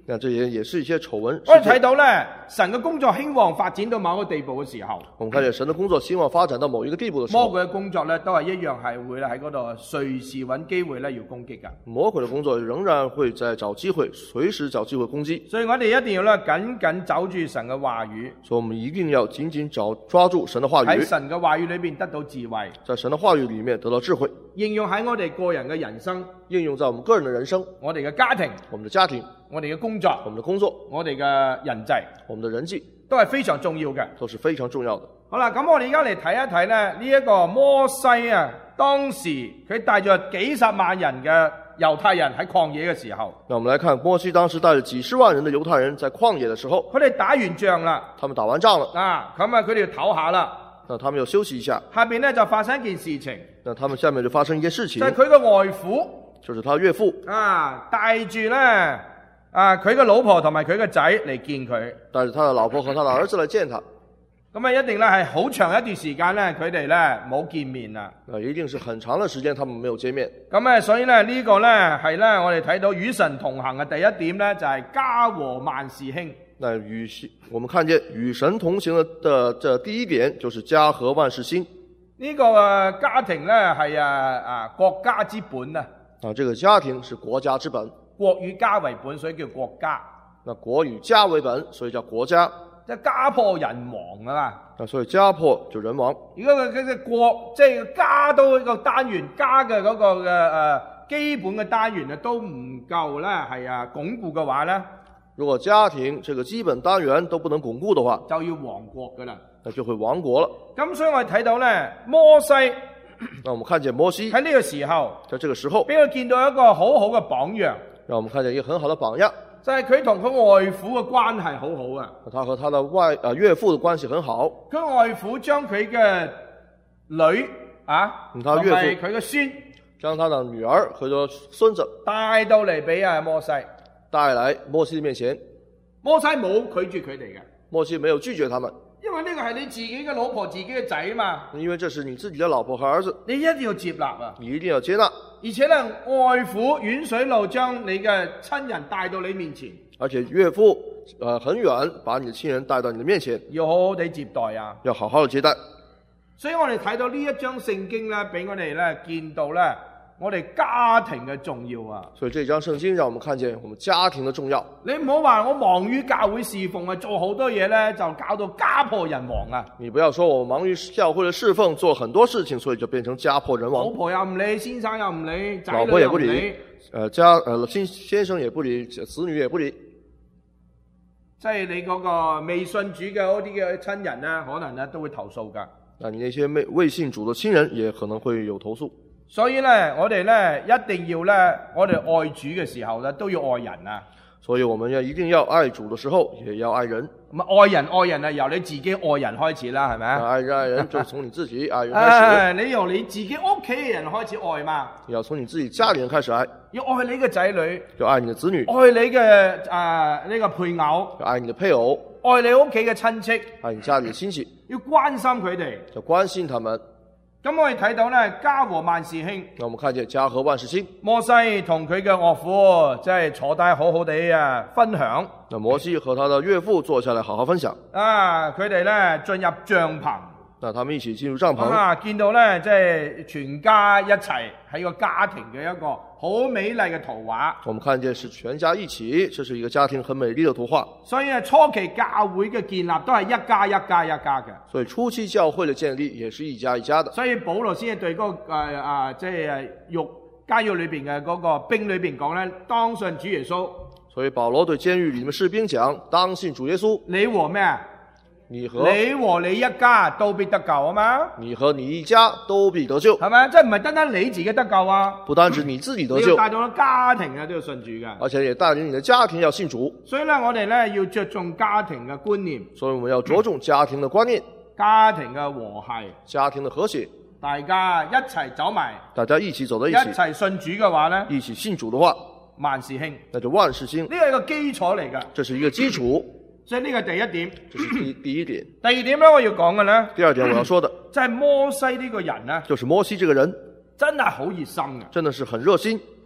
那這也也是一些醜聞我哋睇事件。 到咧，神嘅工作興旺發展到某個地步嘅時候， 我們看見神的工作興旺發展到某一個地步的時候， 魔鬼嘅工作咧都係一樣係會咧喺嗰度隨時揾機會咧要攻擊㗎。 魔鬼的工作仍然會在找機會，隨時找機會攻擊。 所以我哋一定要咧緊緊走住神嘅話語， 所以我們一定要緊緊找抓住神的話喺語， 神嘅話語裏邊得到智慧， 在神的話語裏面得到智慧， 應用喺我哋個人嘅人生、 應用在我們個人的人生、 我哋嘅家庭、 我們的家庭、 我哋嘅工作、 我們的工作、 我哋嘅人際， 我們的人際， 都係非常重要嘅。 都是非常重要的。 好啦，咁我哋而家嚟睇一睇咧，呢、這、一個摩西啊，當時佢帶咗幾十萬人嘅猶太人喺曠野嘅時候， 那我們來看摩西當時帶着幾十萬人的猶太人在曠野的時候， 佢哋打完仗啦， 他們打完仗了， 啊，咁啊佢哋要唞下啦。 那他們要休息一下， 下邊咧就發生一件事情， 那他們下面就發生一件事情就係，佢嘅外父就是他岳父啊帶住咧啊佢嘅老婆同埋佢嘅仔嚟見佢， 帶着他的老婆和他的兒子來見他， 咁啊一定咧係好長一段時間咧佢哋咧冇見面啦。 那一定是很長的時間他們沒有見面。 咁啊所以咧呢個咧係咧我哋睇到與神同行嘅第一點咧就係家和萬事興。 那與我們看見與神同行的的這第一點就是家和萬事興。 呢個誒家庭咧係啊啊國家之本啊， 啊，這個家庭是國家之本， 國與家為本，所以叫國家。 那國與家為本，所以叫國家。 即係家破人亡啊嘛。 啊，所以家破就人亡。 如果佢嘅國即係家都一個單元，家嘅嗰個嘅誒、呃、基本嘅單元啊都唔夠咧，係啊鞏固嘅話咧， 如果家庭這個基本單元都不能鞏固的話， 就要亡國噶啦。 那就會亡國了。 咁所以我哋睇到咧，摩西那我們看見摩西喺呢個時候， 在這個時候， 俾佢見到一個好好嘅榜樣， 讓我們看見一個很好的榜樣。 就係佢同佢外父嘅關係好好啊。 他和他的外呃岳父的關係很好。 佢外父將佢嘅女啊， 嗯同他岳父埋佢嘅孫將他的女兒和他孫子帶到嚟俾啊摩西。 帶來摩西的面前， 摩西冇拒絕佢哋嘅， 摩西沒有拒絕他們， 因為呢個係你自己嘅老婆、自己嘅仔嘛， 因為這是你自己的老婆和兒子， 你一定要接納啊！ 你一定要接納。 而且咧，外父遠水路將你嘅親人帶到你面前， 而且岳父呃很遠把你的親人帶到你的面前， 要好好地接待啊！ 要好好的接待。 所以我哋睇到呢一章聖經咧，俾我哋咧見到咧，我哋家庭嘅重要啊！ 所以這張聖經讓我們看見我們家庭的重要。 你唔好話我忙於教會侍奉啊，做好多嘢咧就搞到家破人亡啊！ 你不要說我忙於教會的侍奉，做很多事情，所以就變成家破人老亡。 婆又唔理，先生又唔理，仔老女又唔理婆也不理，，呃家呃先先生也不理，子女也不理。 即係你嗰個未信主嘅嗰啲嘅親人咧，可能咧都會投訴噶。 那你那些未未信主的親人也可能會有投訴。 所以咧，我哋咧一定要咧，我哋愛主嘅時候咧，都要愛人啊！ 所以我們要一定要愛主的時候，也要愛人。 咁啊，愛人愛人啊，由你自己愛人開始啦，係咪啊？ 愛人愛人，就從你自己愛人開啊， 始。 你由你自己屋企嘅人開始愛嘛， 要從你自己家裏人開始愛， 要愛你嘅仔女， 要愛你的子女， 愛你嘅啊呢個配偶， 要愛你的配偶， 愛你屋企嘅親戚， 愛你家裏的親戚， 要關心佢哋。 要關心他們。 咁我哋睇到咧，家和萬事興。 那我們看見家和萬事興。 摩西同佢嘅岳父即係坐低好好地啊分享。 那摩西和他的岳父坐下來好好分享。 啊，佢哋咧進入帳篷。 那他們一起進入帳篷。 啊，見到咧即係全家一齊喺個家庭嘅一個好美麗嘅圖畫。 我們看見是全家一起，這是一個家庭很美麗的圖畫。 所以啊，初期教會嘅建立都係一家一家一家嘅。 所以初期教會的建立也是一家一家的。 所以保羅先係對嗰、那個誒啊，即係誒獄監獄裏邊嘅嗰個兵裏邊講咧，當信主耶穌。 所以保羅對監獄裏面士兵講，當信主耶穌。 你和咩啊？ 你和你和你一家都必得救啊嘛！ 你和你一家都必得救， 係咪？即係唔係單單你自己得救啊？ 不單止你自己得救你要，帶到家庭啊都要信主嘅。 而且也帶領你的家庭要信主。 所以咧，我哋咧要着重家庭嘅觀念， 所以我們要着重家庭的觀念， 家庭嘅和諧， 家庭的和諧， 大家一齊走埋， 大家一起走在一一起， 齊信主嘅話咧， 一起信主的話， 萬事興，呢那就萬事興。 個係一個基礎嚟㗎。 這是一個基礎， 所以呢個係第一點。 這是第第一點。 第二點咧，我要講嘅咧， 第二點我要說的， 就係摩西呢個人咧， 就是摩西這個人真係好熱心嘅。 真的是很熱心。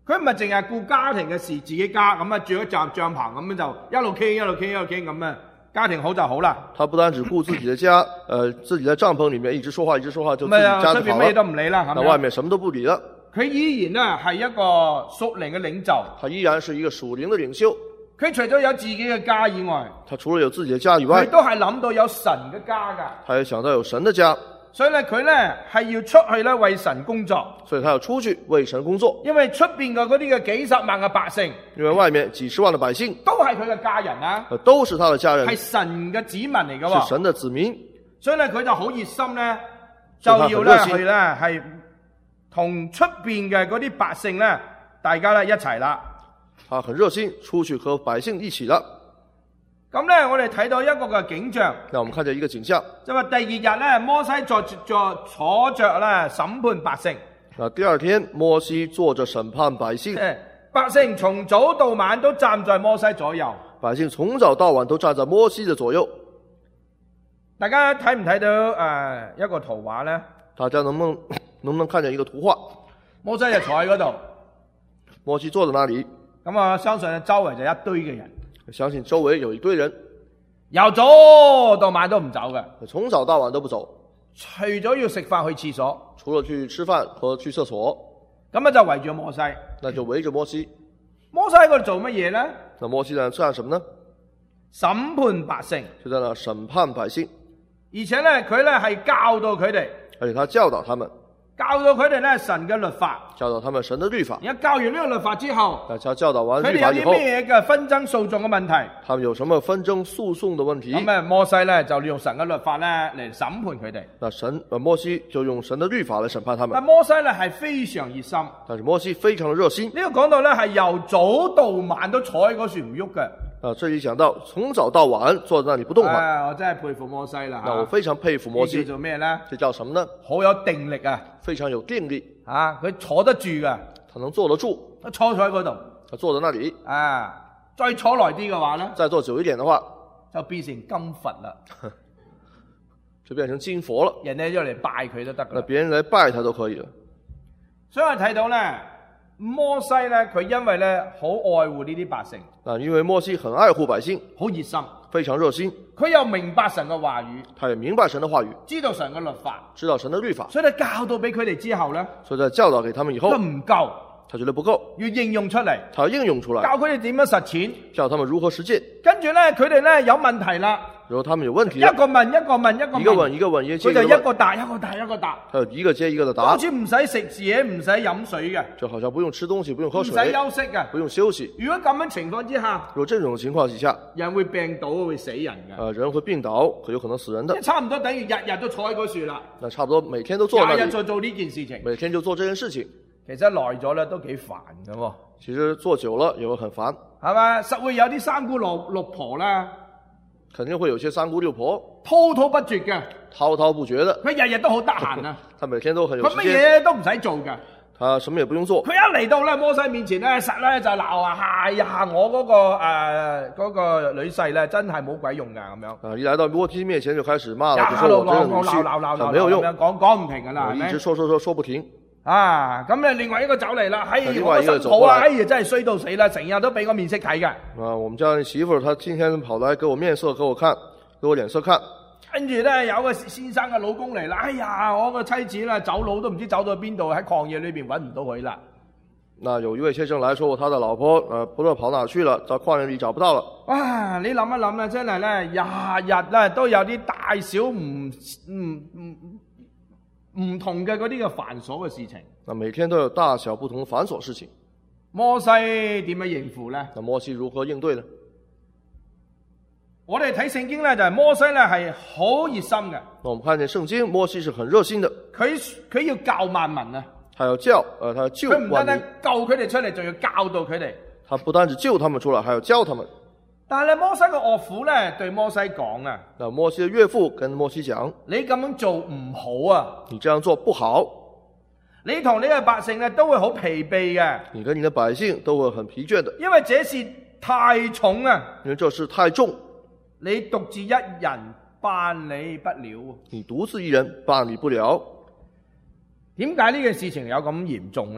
佢唔係淨係顧家庭嘅事，自己家咁啊住咗帳帳篷咁樣就一路傾一路傾一路傾咁啊，家庭好就好啦。 他不單只顧自己的家，呃，自己在帳篷裡面一直說話，一直說話，就自己家就好出邊乜嘢了。 都唔理啦， 那外面什麼都不理了。 佢依然咧係一個屬靈嘅領袖， 他依然是一個屬靈的領袖。 佢除咗有自己嘅家以外， 他除了有自己的家以外佢，都係諗到有神嘅家㗎。 他也想到有神的家， 所以咧佢咧係要出去咧為神工作， 所以他要出去為神工作。 因為出邊嘅嗰啲嘅幾十萬嘅百姓， 因為外面幾十萬的百姓都係佢嘅家人啊， 呃都是他的家人， 係神嘅子民嚟㗎喎。 是神的子民。 所以咧佢就好熱心咧，就所以他要很熱心咧去咧係同出邊嘅嗰啲百姓咧，大家咧一齊啦。 他很熱心，出去和百姓一起了。 咁咧，我哋睇到一個嘅景象， 那我們看見一個景象。 就話第二日咧，摩西坐坐坐着咧審判百姓。 那第二天，摩西坐着審判百姓， 誒，百姓從早到晚都站在摩西左右。 百姓從早到晚都站在摩西的左右。 大家睇唔睇到誒、呃、一個圖畫咧？ 大家能不能能不能看見一個圖畫？ 摩西就坐喺嗰度， 摩西坐在那裡， 咁啊，相信周圍就一堆嘅人， 相信周圍有一堆人， 由早到晚都唔走嘅， 從早到晚都不走， 除咗要食飯去廁所， 除了去吃飯和去廁所， 咁啊就圍住摩西。 那就圍着摩西。 摩西喺嗰度做乜嘢咧？ 那摩西在那幹什麼呢？ 審判百姓， 就在那審判百姓， 而且咧佢咧係教導佢哋， 而且他教導他們， 教導佢哋咧神嘅律法。 教導他們神的律法。 而家教完呢個律法之後， 大家教導完佢哋有啲律法以後， 咩嘢嘅紛爭訴訟嘅問題？ 他們有什麼紛爭訴訟的問題？ 咁啊，摩西咧就用神嘅律法咧嚟審判佢哋。 那神，呃，摩西就用神的律法來審判他們。 但摩西咧係非常熱心。 但是摩西非常的熱心。 呢個講到咧係由早到晚都坐喺嗰樹唔喐嘅。 啊，這裡講到從早到晚坐在那裡不動嘛。 唉，我真係佩服摩西啦。 那我非常佩服摩西。 呢叫做咩咧？ 這叫什麼呢？ 好有定力啊！ 非常有定力。 啊，佢坐得住噶， 他能坐得住。 佢坐咗喺嗰度。 他坐在那裡。 啊，再坐耐啲嘅話咧， 再坐久一點的話， 就變成金佛啦， 就變成金佛了。 人哋就嚟拜佢都得噶。 那別人來拜他都可以了。 所以我睇到咧，摩西咧，佢因為咧好愛護呢啲百姓。 啊，因為摩西很愛護百姓， 好熱心， 非常熱心。 佢又明白神嘅話語， 他也明白神的話語， 知道神嘅律法， 知道神的律法。 所以咧教導俾佢哋之後咧， 所以在教導給他們以後， 都唔夠， 他覺得不夠， 要應用出嚟， 他要應用出來， 教佢哋點樣實踐， 教他們如何實踐。 跟住咧佢哋咧有問題啦， 然後他們有問題一了， 個問一個問一個問， 一個問一個問，一個接佢就一個問， 一個答一個答一個答， 他有一個接一個的答好，似唔使食嘢唔使飲水嘅， 就好像不用吃東西，不用喝唔使水， 休息嘅。 不用休息。 如果咁樣情況之下， 如果這種情況之下， 人會病倒會死人嘅， 呃，人會病倒，可有可能死人的即係。差唔多等於日日都坐喺嗰樹啦， 那差不多每天都坐在那裡， 日日在做呢件事情， 每天就做這件事情。 其實耐咗咧都幾煩嘅喎。 其實做久了也會很煩， 係咪？實會有啲三姑六六婆啦， 肯定會有些三姑六婆滔滔不絕嘅， 滔滔不絕的。 佢日日都好得閒啊， 他每天都很有佢乜時間， 嘢都唔使做嘅。 他什麼也不用做。 佢一嚟到咧摩西面前咧，實咧就鬧話：哎呀，我嗰、個誒嗰、呃嗰個女婿咧真係冇鬼用㗎咁樣。 啊！一來到摩西面前就開始罵了，就一說我路講講這個女婿鬧鬧鬧鬧很沒有用咁，樣講講唔停㗎啦，係咪我一直？說說說說不停。 啊，咁咧另外一個走嚟啦，哎， 另我外一個個新抱啊， 走過來哎呀真係衰到死啦，成日都俾我面色睇㗎。 啊，我們家媳婦她今天跑來給我面色，給我看，給我臉色看。 跟住咧有個先生嘅老公嚟啦，哎呀，我個妻子啦走佬都唔知走到邊度，喺曠野裏邊揾唔到佢啦。 那有一位先生來說，他的老婆呃不知道跑哪去了，在曠野裏找不到了。 哇！你諗一諗啦，真係咧，日日咧都有啲大小唔唔唔唔同嘅嗰啲嘅繁瑣嘅事情。 那每天都有大小不同繁瑣事情。 摩西點樣應付咧？ 那摩西如何應對呢？ 我哋睇聖經咧，就係摩西咧係好熱心嘅。 那我們看見聖經，摩西是很熱心的， 佢佢要教萬民啊！ 他要教，呃，他要救佢唔單單萬民， 救佢哋出嚟，仲要教導佢哋。 他不單止救他們出來，還要教他們。 但係咧，摩西嘅岳父咧對摩西講啊： 那摩西的岳父跟摩西講： 你咁樣做唔好啊！ 你這樣做不好， 你同你嘅百姓咧都會好疲憊嘅， 你跟你的百姓都會很疲倦的， 因為這事太重啊！ 因為這事太重， 你獨自一人辦理不了。 你獨自一人辦理不了。 點解呢件事情有咁嚴重呢？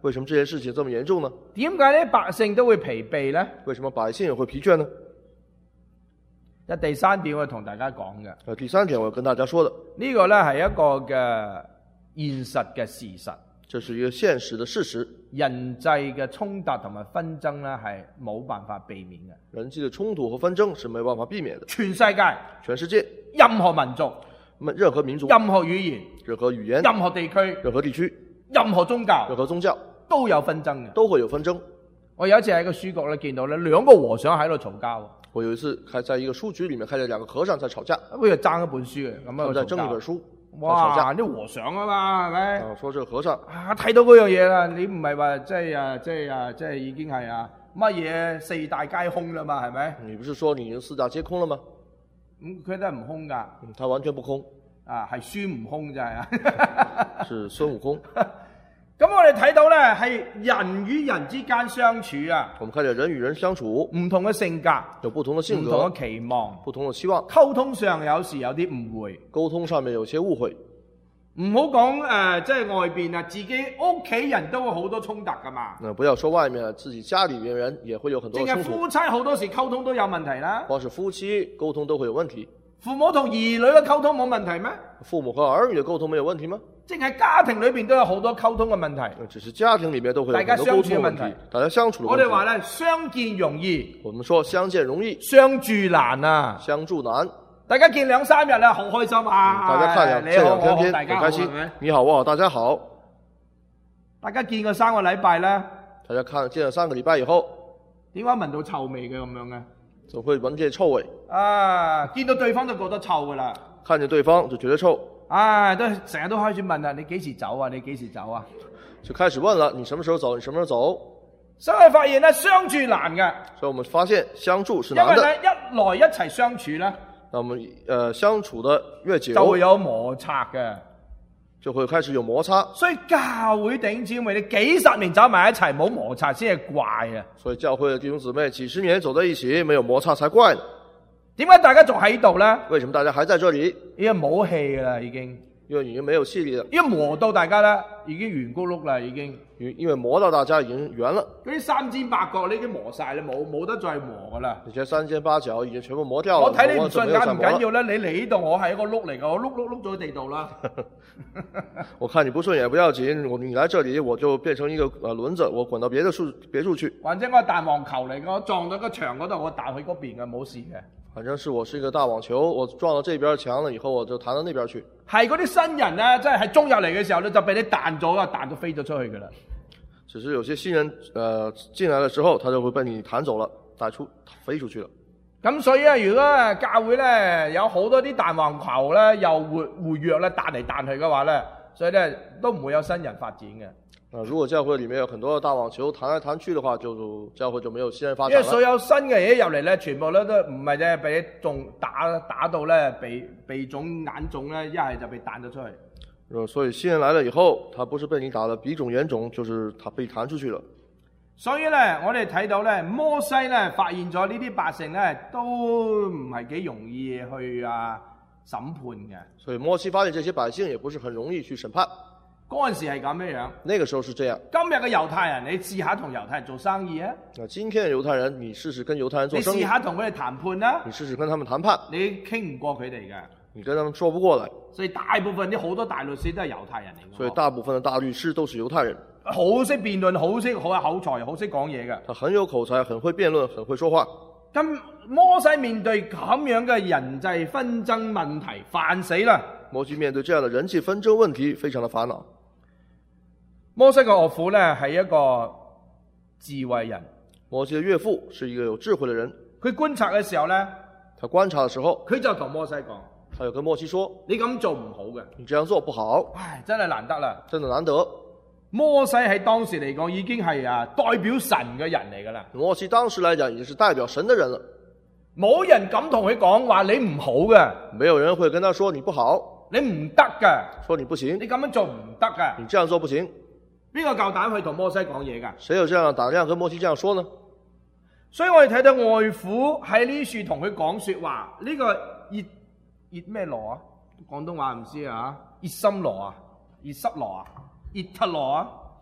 為什麼這件事情這麼嚴重呢？ 點解啲百姓都會疲憊呢？ 為什麼百姓也會疲倦呢？ 一第三點我同大家講嘅， 呃，第三點我要跟大家說的， 呢個咧係一個嘅現實嘅事實。 這是一個現實的事實。 人際嘅衝突同埋紛爭咧係冇辦法避免嘅。 人際的衝突和紛爭是沒有辦法避免的。 全世界、 全世界任何民族、 任何民族、 任何語言、 任何語言、 任何地區、 任何地區、 任何宗教、 任何宗教都有紛爭嘅， 都會有紛爭。 我有一次喺個書局咧見到咧兩個和尚喺度嘈交。 我有一次還在一個書局裡面看見兩個和尚在吵架， 好似爭一本書嘅咁啊， 在爭一本書。 哇！啲和尚啊嘛，係咪？ 啊，說這個和尚啊，睇到嗰樣嘢啦，你唔係話即係啊，即係啊，即係已經係啊乜嘢四大皆空啦嘛，係咪？ 你不是說你已經四大皆空了嗎？ 咁佢都係唔空㗎。 嗯，他完全不空。 啊，係孫悟空就係啊。 是孫悟空。 咁我哋睇到咧，係人與人之間相處啊。 我們看見人與人相處， 唔同嘅性格， 有不同的性格， 唔同嘅期望， 不同的期望。 溝通上有時有啲誤會， 溝通上面有些誤會。 唔好講誒，即係外邊啊，自己屋企人都會好多衝突噶嘛。 那不要說外面，自己家裡面人也會有很多衝突。 淨係夫妻好多時溝通都有問題啦。 光是夫妻溝通都會有問題。 父母同兒女嘅溝通冇問題咩？ 父母和兒女嘅溝通沒有問題嗎？ 淨係家庭裏邊都有好多溝通嘅問題。 只是家庭裡面都會有很多溝通嘅問題。大家相處嘅問題。 我哋話咧，相見容易。 我們說相見容易， 相住難啊。 相住難。 大家見兩三日啦，好開心啊！ 大家看兩這兩天天很開心。你好，我好，大家好。 大家見過三個禮拜咧， 大家看見了三個禮拜以後， 點解聞到臭味嘅咁樣嘅？ 總會聞見臭味。 啊，見到對方就覺得臭噶啦。 看見對方就覺得臭。 啊，都成日都開始問啦，你幾時走啊？你幾時走啊？ 就開始問了，你什麼時候走？你什麼時候走？ 所以發現咧，相處難嘅。 所以我們發現相處是難的。 因為咧，一來一齊相處咧， 那我們呃相處得越久， 就會有摩擦嘅， 就會開始有摩擦。 所以教會弟兄姊妹，你幾十年走埋一齊冇摩擦先係怪啊！ 所以教會的弟兄姊妹幾十年走在一起，沒有摩擦才怪呢。 點解大家仲喺度咧？ 為什麼大家還在這裡？ 因為冇氣啦，已經。 因為已經沒有氣力了。 因為磨到大家咧，已經圓咕碌啦，已經。 因為磨到大家已經圓了。 嗰啲三尖八角你已經磨晒，你冇冇得再磨噶啦。 而且三尖八角已經全部磨掉了。 我睇你唔順眼唔緊要咧，你嚟呢度我係一個碌嚟噶，我碌碌碌咗喺地度啦。 我看你不順眼不要緊，我你來這裡我就變成一個呃輪子，我滾到別的樹別處去。 或者我係彈簧球嚟嘅，我撞到個牆嗰度，我彈去嗰邊嘅，冇事嘅。 反正是我是一個大網球，我撞到這邊牆了以後，我就彈到那邊去。 係嗰啲新人咧，即係喺中入嚟嘅時候咧，就俾你彈咗啦，彈咗飛咗出去噶啦。 只是有些新人，呃，進來的時候，他就會被你彈走了，帶出飛出去了。 咁所以咧，如果教會咧有好多啲彈簧球咧，又活活躍咧，彈嚟彈去嘅話咧，所以咧都唔會有新人發展嘅。 啊，如果教會裡面有很多大網球彈來彈去的話，就教會就沒有新人發展了。 因為所有新嘅嘢入嚟咧，全部咧都唔係啫，俾你中打打到咧鼻鼻腫眼腫咧，一係就被彈咗出去。 呃，所以新人來了以後，他不是被你打得鼻腫眼腫，就是他被彈出去了。 所以咧，我哋睇到咧，摩西咧發現咗呢啲百姓咧，都唔係幾容易去啊審判嘅。 所以摩西發現這些百姓也不是很容易去審判。 嗰陣時係咁樣樣， 那個時候是這樣。 今日嘅猶太人，你試下同猶太人做生意啊！ 那今天嘅猶太人，你試試跟猶太人做生意。 你試下同佢哋談判啦！ 你試試跟他們談判。 你傾唔過佢哋嘅， 你跟他們說不過來。 所以大部分啲好多大律師都係猶太人嚟嘅。 所以大部分嘅大律師都是猶太人。 好識辯論，好識好有口才，好識講嘢嘅。 他很有口才，很會辯論，很會說話。 咁摩西面對咁樣嘅人際紛爭問題，煩死啦！ 摩西面對這樣的人際紛爭問題，非常的煩惱。 摩西嘅岳父咧係一個智慧人。 摩西嘅岳父是一個有智慧嘅人。 佢觀察嘅時候咧， 他觀察嘅時候， 佢就同摩西講， 他就跟摩西說： 你咁做唔好嘅， 你這樣做不好。 唉，真係難得啦， 真的難得。 摩西喺當時嚟講已經係啊代表神嘅人嚟噶啦。 摩西當時來講已經是代表神嘅人了， 冇人敢同佢講話你唔好嘅， 沒有人會跟他說你不好， 你唔得嘅， 說你不行， 你咁樣做唔得嘅， 你這樣做不行。 邊個夠膽去同摩西講嘢噶？ 誰有這樣膽量跟摩西這樣說呢？ 所以我哋睇到外父喺呢處同佢講說話，呢、這個熱熱咩羅啊？廣東話唔知啊，熱心羅啊，熱濕羅啊，熱特羅啊，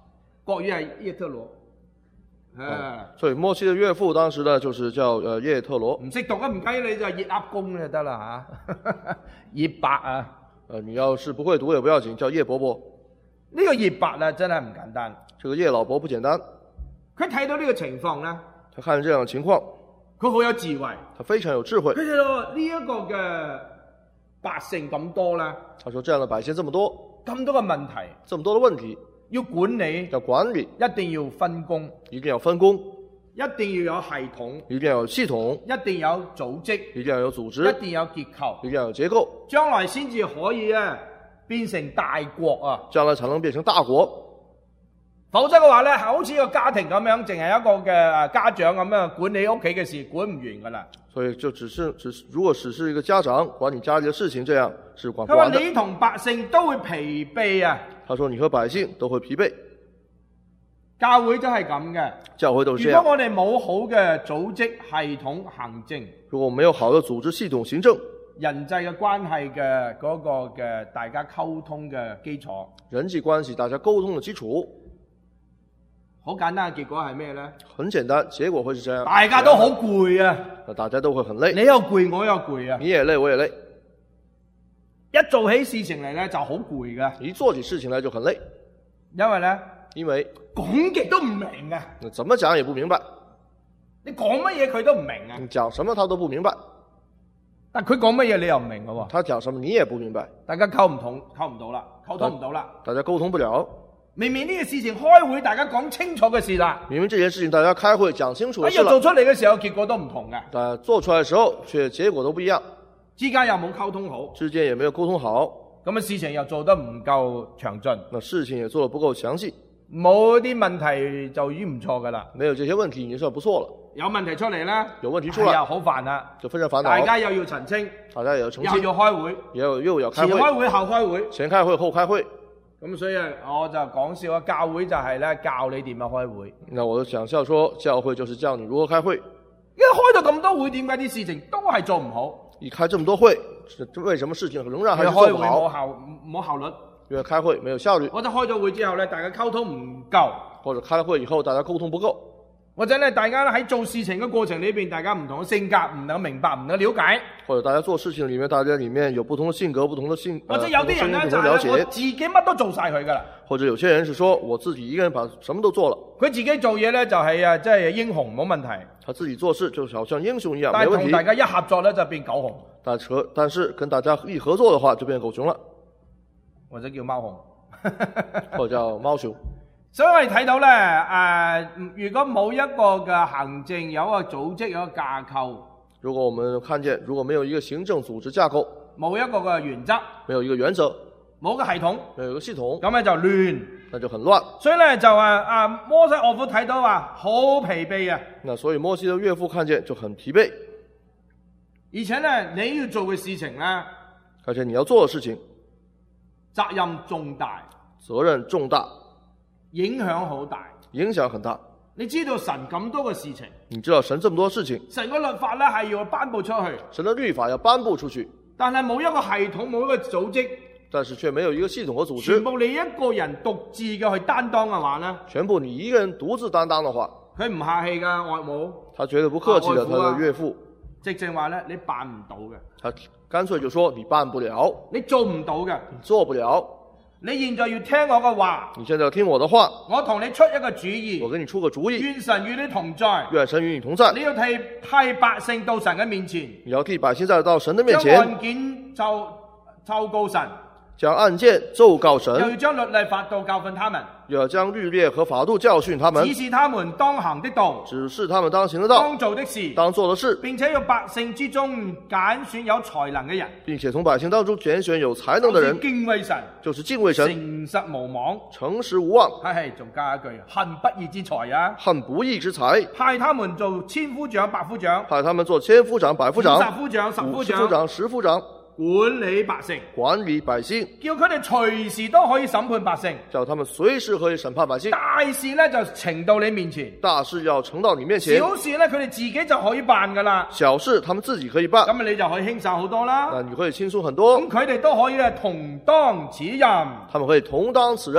國語係葉特羅。啊， 所以摩西的岳父當時呢，就是叫呃葉特羅。 唔識讀啊，唔緊要，你就葉鴨公就得啦嚇。葉伯啊， 呃，你要是不會讀也不要緊，叫葉伯伯。 呢個葉伯啊，真係唔簡單。 這個葉老伯不簡單。 佢睇到呢個情況咧， 他看這樣的情況， 佢好有智慧， 他非常有智慧。 佢睇到呢一個嘅百姓咁多咧， 他說這樣的百姓這麼多， 咁多嘅問題， 這麼多的問題， 要管理， 要管理， 一定要分工， 一定要分工， 一定要有系統， 一定要有系統， 一定有組織， 一定要有組織， 一定有結構， 一定要有結構， 將來先至可以啊變成大國啊！ 將來才能變成大國。 否則嘅話咧，好似個家庭咁樣，淨係一個嘅家長咁樣管理屋企嘅事，管唔完噶啦。 所以就只是只是，如果只是一個家長管你家裏的事情，這樣是管不佢話完的。 你同百姓都會疲憊啊！ 他說你和百姓都會疲憊。 教會都係咁嘅， 教會都是這樣。 如果我哋冇好嘅組織系統行政， 如果我沒有好的組織系統行政， 人際嘅關係嘅嗰個嘅大家溝通嘅基礎， 人際關係大家溝通嘅基礎， 好簡單嘅結果係咩呢？ 很簡單，結果會是這樣， 大家都好攰啊！ 大家都會很累， 你又攰，我又攰啊！ 你也累，我也累， 一做起事情嚟呢就好攰噶， 一做起事情來就很累， 因為呢， 因為講極都唔明啊！ 怎麼講也不明白， 你講乜嘢佢都唔明啊！ 你講什麼他都不明白， 但佢講乜嘢你又唔明嘅喎， 他講什麼你也不明白， 大家溝唔通，溝唔到啦，溝通唔到啦， 大家溝通不了。 明明呢個事情開會大家講清楚嘅事啦， 明明這件事情大家開會講清楚的哎呀， 事了， 做出嚟嘅時候結果都唔同嘅， 但做出來的時候卻結果都不一樣， 之間又冇溝通好， 之間也沒有溝通好， 咁啊事情又做得唔夠詳盡， 那事情也做得不夠詳細， 冇啲問題就已經唔錯噶啦， 沒有這些問題已經算不錯了， 有問題出嚟咧， 有問題出來， 哎呀好煩啊， 就非常煩惱， 大家又要澄清， 大家也要澄又清， 要開會， 也有又要開會， 前開會後開會， 前開會後開會。 咁所以我就講笑啊，教會就係咧教你點樣開會。 那我就講笑說，教會就是教你如何開會。 一開到咁多會，點解啲事情都係做唔好？ 一開這麼多會，為什麼事情仍然還是開會做不好？ 冇效冇效率。 因為開會沒有效率， 或者開咗會之後咧，大家溝通唔夠， 或者開了會以後大家溝通不夠， 或者咧大家喺做事情嘅過程裏邊，大家唔同嘅性格唔能明白，唔能了解。 或者大家做事情裏面，大家裏面有不同的性格、不同的性， 或者有啲人咧呃、 就了解係我自己乜都做晒佢噶啦。 或者有些人是說我自己一個人把什麼都做了， 佢自己做嘢咧就係啊，即係英雄冇問題。 他自己做事就好像英雄一樣， 但係沒問題。 同大家一合作咧就變狗熊， 但和但是跟大家一合作的話就變狗熊了， 或者叫貓熊。 或者叫貓熊。 所以我哋睇到咧，誒、呃，如果冇一個嘅行政，有一個組織，有一個架構， 如果我們看見如果沒有一個行政組織架構， 冇一個嘅原則， 沒有一個原則， 冇個系統， 沒有一個系統， 咁咧就亂， 那就很亂。 所以咧就誒啊摩西岳父睇到話好疲憊啊， 那所以摩西的岳父看見就很疲憊， 而且咧你要做嘅事情咧， 而且你要做的事情責任重大， 責任重大， 影響好大， 影響很大。 你知道神咁多嘅事情， 你知道神這麼多事情， 神個律法咧係要頒布出去， 神的律法要頒布出去， 但係冇一個系統，冇一個組織， 但是卻沒有一個系統和組織， 全部你一個人獨自嘅去擔當嘅話咧， 全部你一個人獨自擔當的話， 佢唔客氣噶外母， 他絕對不客氣的， 啊外父啊他的岳父， 直正話咧你辦唔到嘅， 他乾脆就說你辦不了， 你做唔到嘅， 你做不了， 你現在要聽我嘅話， 你現在要聽我的話， 我同你出一個主意， 我給你出個主意， 願神與你同在， 願神與你同在， 你要替替百姓到神嘅面前， 你要替百姓再到神的面前， 將案件就奏告神， 將案件奏告神， 又要將律例法度教訓他們， 又要將律例和法度教訓他們， 指示他們當行的道， 指示他們當行的道， 當做的事， 當做的事， 並且要百姓之中揀選有才能嘅人， 並且從百姓當中揀選有才能的人， 敬畏神， 就是敬畏神， 誠實無妄， 誠實無妄， 係係仲加一句恨不義之財啊！ 恨不義之財， 派他們做千夫長、百夫長、 派他們做千夫長、百夫長、 十夫長、十夫長、 五十夫長、十夫長， 管理百姓， 管理百姓， 叫佢哋隨時都可以審判百姓。 叫他們隨時可以審判百姓。 大事咧就呈到你面前， 大事要呈到你面前， 小事咧佢哋自己就可以辦噶啦。 小事他們自己可以辦， 咁啊你就可以輕省好多啦。 那你可以輕鬆很多。 咁佢哋都可以咧同當此任。 他們可以同當此任。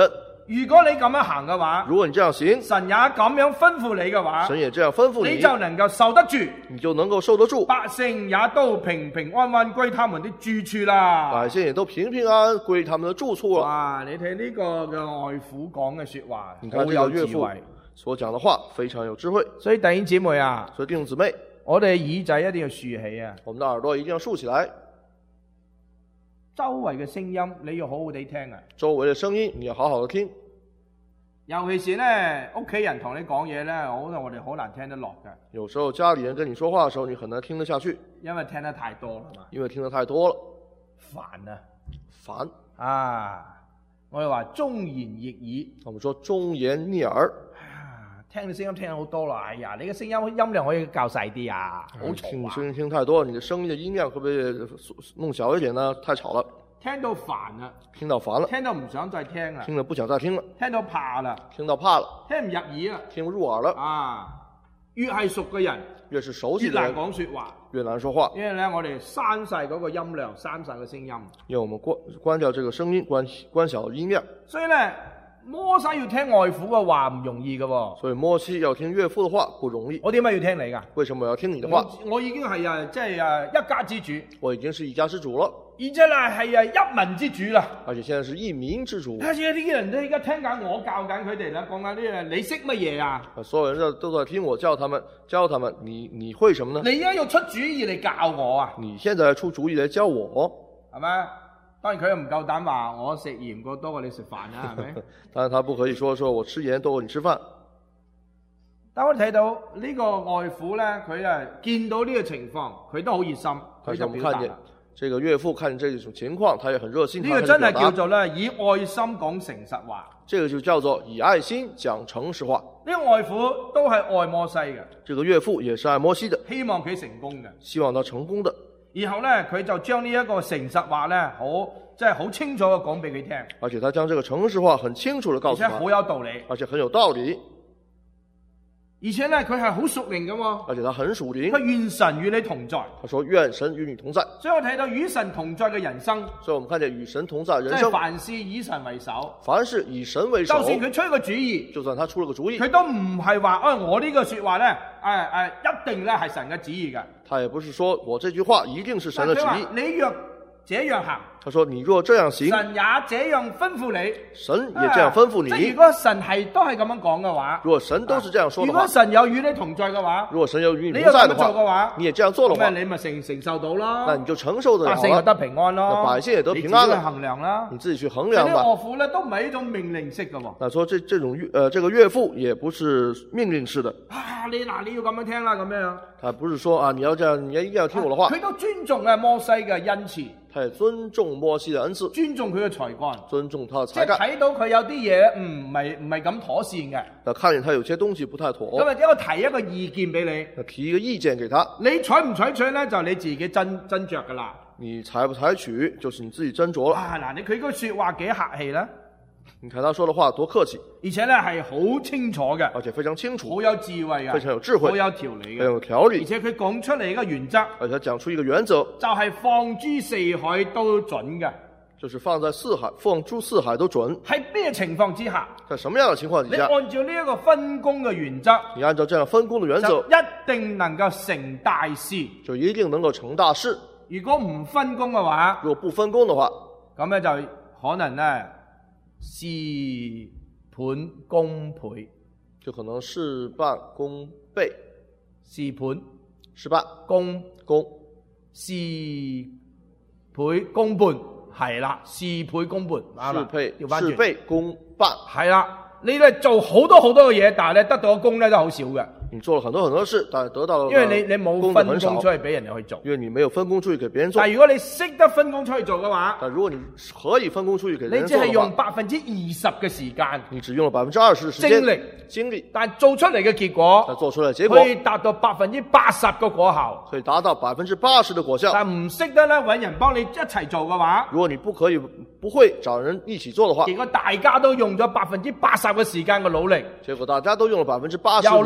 如果你咁樣行嘅話， 如果你這樣行， 神也咁樣吩咐你嘅話， 神也這樣吩咐你， 你就能夠受得住， 你就能夠受得住， 百姓也都平平安安歸他們的住處啦。 百姓也都平平安安歸他們的住處了。 哇！你睇呢個嘅外父講嘅說話， 你看好有這個岳父智慧。 所講的話非常有智慧。 所以弟兄姊妹啊， 所以弟兄姊妹， 我哋耳仔一定要豎起啊， 我們的耳朵一定要豎起來， 周圍嘅聲音你要好好地聽啊。 周圍的聲音你要好好的聽。 尤其是咧，屋企人同你講嘢咧，可能我哋好難聽得落嘅， 有時候家裏人跟你說話的時候，你很難聽得下去， 因為聽得太多啦嘛， 因為聽得太多了， 煩啊！ 煩。 啊，我哋話忠言逆耳， 我們說忠言逆耳。 啊，聽你聲音聽好多啦，哎呀，你嘅聲音音量可以較細啲啊，好嘈啊！ 聽聲音聽太多，你的聲音的音量可不可以弄小一點呢？太吵了， 聽到煩啦， 聽到煩了， 聽到唔想再聽啦， 聽了不想再聽了， 聽到怕啦， 聽到怕了， 聽唔入耳啦， 聽不入耳了。 啊，越係熟嘅人， 越是熟悉越難的人， 講說話， 越難說話。 因為咧我哋刪晒嗰個音量，刪晒個聲音， 因為我們關關掉這個聲音，關關小音量。 所以咧摩西要聽外父嘅話唔容易嘅喎。 所以摩西要聽岳父的話不容易。 我點解要聽你噶？ 為什麼我要聽你的話？ 我我已經係啊，即係啊一家之主， 我已經是一家之主了， 而且咧係啊一民之主啦。 而且現在是一民之主。 睇下呢啲人都而家聽緊我教緊佢哋啦，講緊呢樣，你識乜嘢啊？ 所有人都都在聽我教他們，教他們，你你會什麼呢？ 你而家要出主意嚟教我啊？ 你現在出主意嚟教我， 係咪？當然佢又唔夠膽話我食鹽過多過你食飯啦，係咪？ 當然他不可以說說我吃鹽多過你吃飯。 但我睇到呢個外父咧，佢啊見到呢個情況，佢都好熱心，佢就表達啦。 這個岳父看見這種情況，他也很熱心。 呢個真係叫做咧以愛心講誠實話。 這個就叫做以愛心講誠實話。 呢個外父都係愛摩西嘅， 這個岳父也是愛摩西的， 希望佢成功嘅。 希望他成功的。 然後咧，佢就將呢一個誠實話咧，好即係好清楚嘅講俾佢聽。 而且他將這個誠實話很清楚地告訴他， 而且好有道理， 而且很有道理。 而且咧，佢係好屬靈嘅喎。 而且他很屬靈。 佢願神與你同在。 他說願神與你同在。 所以我睇到與神同在嘅人生。 所以我們看見與神同在人生。 即係凡事以神為首。 凡事以神為首。 就算佢出一個主意， 就算他出了個主意， 佢都唔係話啊我呢個說話咧，誒、啊、誒、啊、一定咧係神嘅旨意嘅。 他也不是說我這句話一定是神的旨意。 你若這樣行， 他說你若這樣行， 神也這樣吩咐你， 神也這樣吩咐你。 啊、即如果神係都係咁樣講嘅話， 如果神都是這樣說的話， 如果神有與你同在嘅話， 如果神有與你同在的話， 你又咁做嘅話， 你也這樣做的話， 咁你咪承承受到咯， 那你就承受得了， 百姓又得平安咯， 百姓也得平安了， 你自己去衡量啦， 你自己去衡量吧。 呢岳父咧都唔係一種命令式嘅喎。 那說這這種呃這個岳父也不是命令式的。 啊，你嗱你要咁樣聽啦，咁樣。他不是說啊你要這樣，你要一定要聽我的話。 佢、啊、都尊重啊摩西嘅恩賜。 他也尊重摩西的恩賜， 尊重佢嘅才幹， 尊重他的才幹。即係睇到佢有啲嘢唔係唔係咁妥善嘅。 那看見他有些東西不太妥。 咁啊，我提一個意見俾你。 那提一個意見給他。 你採唔採取咧，就你自己斟斟酌噶啦。 你採不採取，就是你自己斟酌了。 啊嗱，你佢個說話幾客氣啦。 你看他說的話多客氣， 而且咧係好清楚嘅， 而且非常清楚， 好有智慧嘅， 非常有智慧， 好有條理嘅， 很有條理。 而且佢講出嚟一個原則， 而且講出一個原則， 就係、是、放諸四海都準嘅， 就是放在四海，放諸四海都準。 喺咩情況之下？ 在什麼樣的情況之下？ 你按照呢一個分工嘅原則， 你按照這樣分工的原則， 就一定能夠成大事， 就一定能夠成大事。 如果唔分工嘅話， 如果不分工的話， 咁咧就可能咧。事半功倍， 就可能事半功倍。 事半事半功功， 事倍功半，係啦，事倍功半， 事倍事倍功半， 係啦。你咧做好多好多嘅嘢，但係咧得到嘅功咧都好少嘅。 你做了很多很多事，但係得到了， 因為你你冇分工出去俾人哋去做， 因為你沒有分工出去給別人做。 但係如果你識得分工出去做嘅話， 但如果你可以分工出去給別人做， 你只係用百分之二十嘅時間， 你只用了百分之二十嘅時間精力精力， 但係做出嚟嘅結果， 但做出嚟結果可以達到百分之八十嘅果效， 可以達到百分之八十嘅果效。 但係唔識得咧搵人幫你一齊做嘅話， 如果你不可以不會找人一起做嘅話， 結果大家都用咗百分之八十嘅時間嘅努力， 結果大家都用了百分之八十， 又浪費時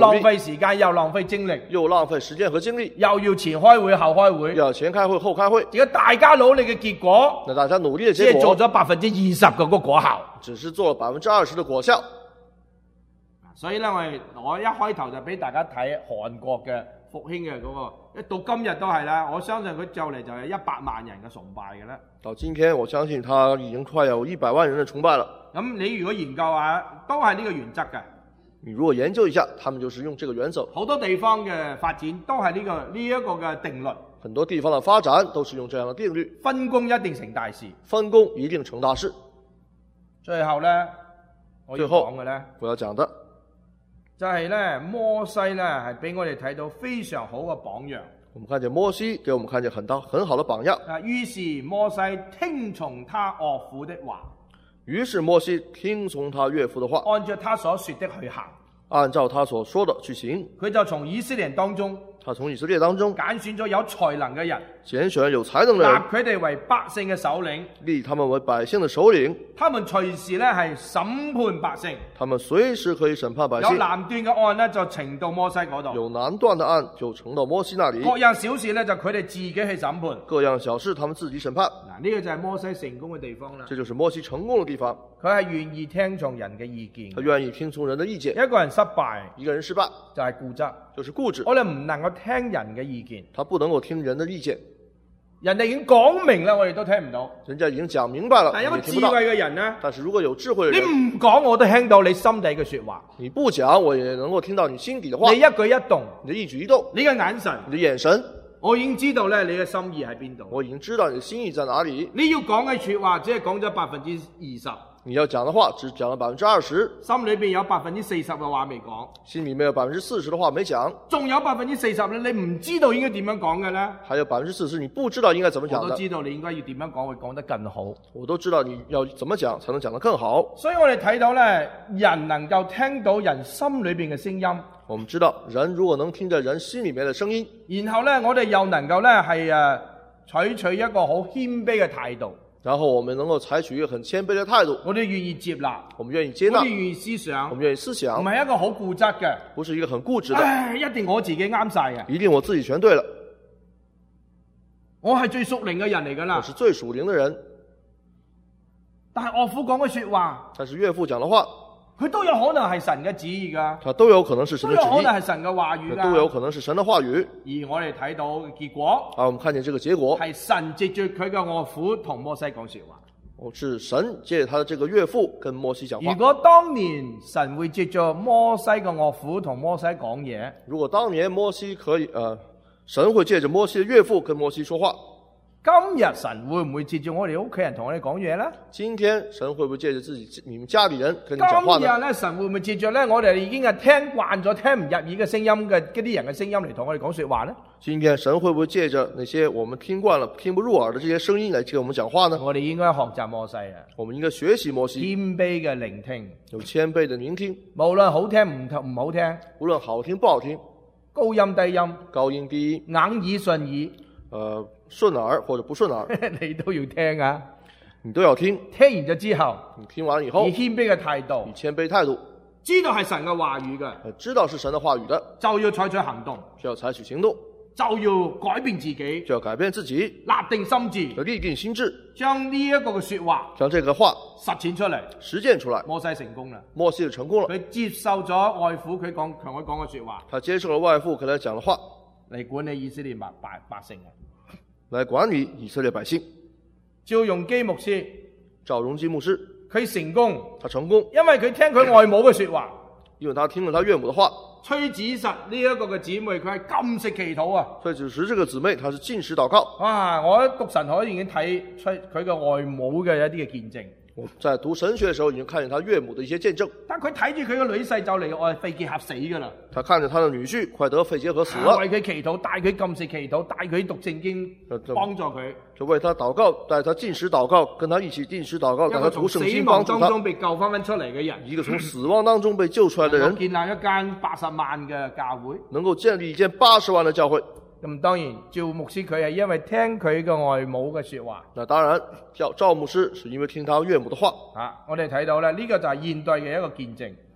時間又浪費精力， 又浪費時間和精力， 又要前開會後開會， 要前開會後開會。 而家大家努力嘅結果， 那大家努力嘅只係結果， 做咗百分之二十嘅個果效。 只是做了百分之二十的果效。 所以咧，我哋我一開頭就俾大家睇韓國嘅復興嘅嗰個，一到今日都係啦。我相信佢就嚟就係一百萬人嘅崇拜嘅啦。 到今天，我相信他已經快有一百萬人的崇拜了。 咁你如果研究下，都係呢個原則嘅。 你如果研究一下，他們就是用這個原則。 好多地方嘅發展都係呢、這個呢一、這個嘅定律。 很多地方的發展都是用這樣的定律。 分工一定成大事。 分工一定成大事。 最後咧，我要講嘅咧， 我要講的就係咧摩西咧係俾我哋睇到非常好嘅榜樣。 我們看見摩西給我們看見很大很好的榜樣。 啊，於是摩西聽從他岳父的話。 於是摩西聽從他岳父的話， 按照他所說的去行。 按照他所說的去行。 佢就從以色列人當中， 他從以色列當中揀選咗有才能嘅人， 揀選有才能的人， 立佢哋為百姓嘅首領， 立他們為百姓的首領。 他們隨時咧係審判百姓， 他們隨時可以審判百姓。 有難斷嘅案咧就呈到摩西嗰度， 有難斷的案就呈到摩西那裡。 各樣小事咧就佢哋自己去審判， 各樣小事他們自己審判。 嗱，呢個就係摩西成功嘅地方啦。 這就是摩西成功的地方。 佢係願意聽從人嘅意見， 他願意聽從人的意見。 一個人失敗， 一個人失敗就係固執， 就是固執。 我哋唔能夠聽人嘅意見， 他不能夠聽人的意見。 人哋已經講明啦，我哋都聽唔到。 人家已經講明白了， 但係有個智你聽不到。 慧嘅人呢， 但是如果有智慧的你人， 唔講我都聽到你心底嘅說話， 你不講我也能夠聽到你心底的話。 你一舉一動， 你的一舉一動， 你嘅眼神， 你的眼神， 我已經知道咧你嘅心意喺邊度。 我已經知道你的心意在哪裡。 你要講嘅說話只係講咗百分之二十。 你要講的話只講了百分之二十， 心裏邊有百分之四十嘅話未講， 心裡面有百分之四十的話沒講， 仲有百分之四十咧，你唔知道應該點樣講嘅咧。 還有百分之四十你不知道應該怎麼講的。 我都知道你應該要點樣講會講得更好。 我都知道你要怎麼講才能講得更好。 所以我哋睇到咧，人能夠聽到人心裏邊嘅聲音， 我們知道人如果能聽着人心裡面的聲音， 然後咧我哋又能夠咧係誒採取一個好謙卑嘅態度。 然後我們能夠採取一個很謙卑的態度， 我哋願意接納， 我們願意接納， 我哋願意思想， 我們願意思想， 唔係一個好固執嘅， 不是一個很固執的， 唉，一定我自己啱晒嘅， 一定我自己全對了， 我係最屬靈嘅人嚟噶啦， 我是最屬靈的人。 但係岳父講嘅說話， 但是岳父講的話， 佢都有可能係神嘅旨意噶， 他都有可能是神都有的旨意， 可能係神嘅話語噶， 都有可能是神的話語。 而我哋睇到嘅結果， 啊，我們看見這個結果係神藉住佢嘅岳父同摩西講說話。 哦，是神借他的這個岳父跟摩西講話。 如果當年神會藉住摩西嘅岳父同摩西講嘢， 如果當年摩西可以，呃，神會借着摩西的岳父跟摩西說話。 今日神會唔會藉住我哋屋企人同我哋講嘢呢？ 今天神會不會借着自己你們家裏人跟你講話呢？ 今日咧，神會唔會藉住咧我哋已經係聽慣咗聽唔入耳嘅聲音嘅嗰啲人嘅聲音嚟同我哋講說話呢？ 今天神會不會借着那些我們聽慣了聽不入耳的這些聲音來跟我們講話呢？ 我哋應該學習摩西啊， 我們應該學習摩西， 謙卑嘅聆聽， 有謙卑的聆聽， 無論好聽唔唔好聽， 無論好聽不好聽， 高音低音， 高音低音， 硬耳順耳， 呃，順耳或者不順耳， 你都要聽啊！ 你都要聽。 聽完咗之後， 你聽完以後， 以謙卑嘅態度， 以謙卑態度， 知道係神嘅話語嘅， 呃，知道是神的話語的， 就要採取行動， 就要採取行動， 就要改變自己， 就要改變自己， 立定心志， 要立定心志， 將呢一個嘅說話將這個話實踐出嚟， 實踐出來。 摩西成功啦， 摩西就成功了， 佢接受咗外父佢講同佢講嘅說話， 他接受了外父跟他講的話， 嚟管理以色列百百百姓嘅。 來管理以色列百姓。 趙容基牧師， 趙容基牧師， 佢成功， 他成功， 因為佢聽佢外母嘅說話。 因為他聽了他岳母的話。 崔子實呢一個嘅姊妹，佢係禁食祈禱啊！ 崔子實這個姊妹，她是禁食禱告。 哇！我讀神學已經睇出佢嘅外母嘅一啲嘅見證。 我在讀神學的時候，已經看見他岳母的一些見證。 但佢睇住佢嘅女婿就嚟愛肺結核死噶啦。 他看着他的女婿快得肺結核死了， 為佢祈禱，帶佢禁食祈禱，帶佢讀聖經，幫助佢。 就為他禱告，帶他禁食禱告，跟他一起禁食禱告，帶他讀聖經，幫助他。 一個從死亡當中被救翻翻出嚟嘅人， 一個從死亡當中被救出來的人， 建立一間八十萬嘅教會， 能夠建立一間八十萬的教會。 咁當然趙牧師佢係因為聽佢嘅外母嘅說話。 那當然，趙趙牧師是因為聽他岳母的話。 啊，我哋睇到咧，呢、這個就係現代嘅一個見證。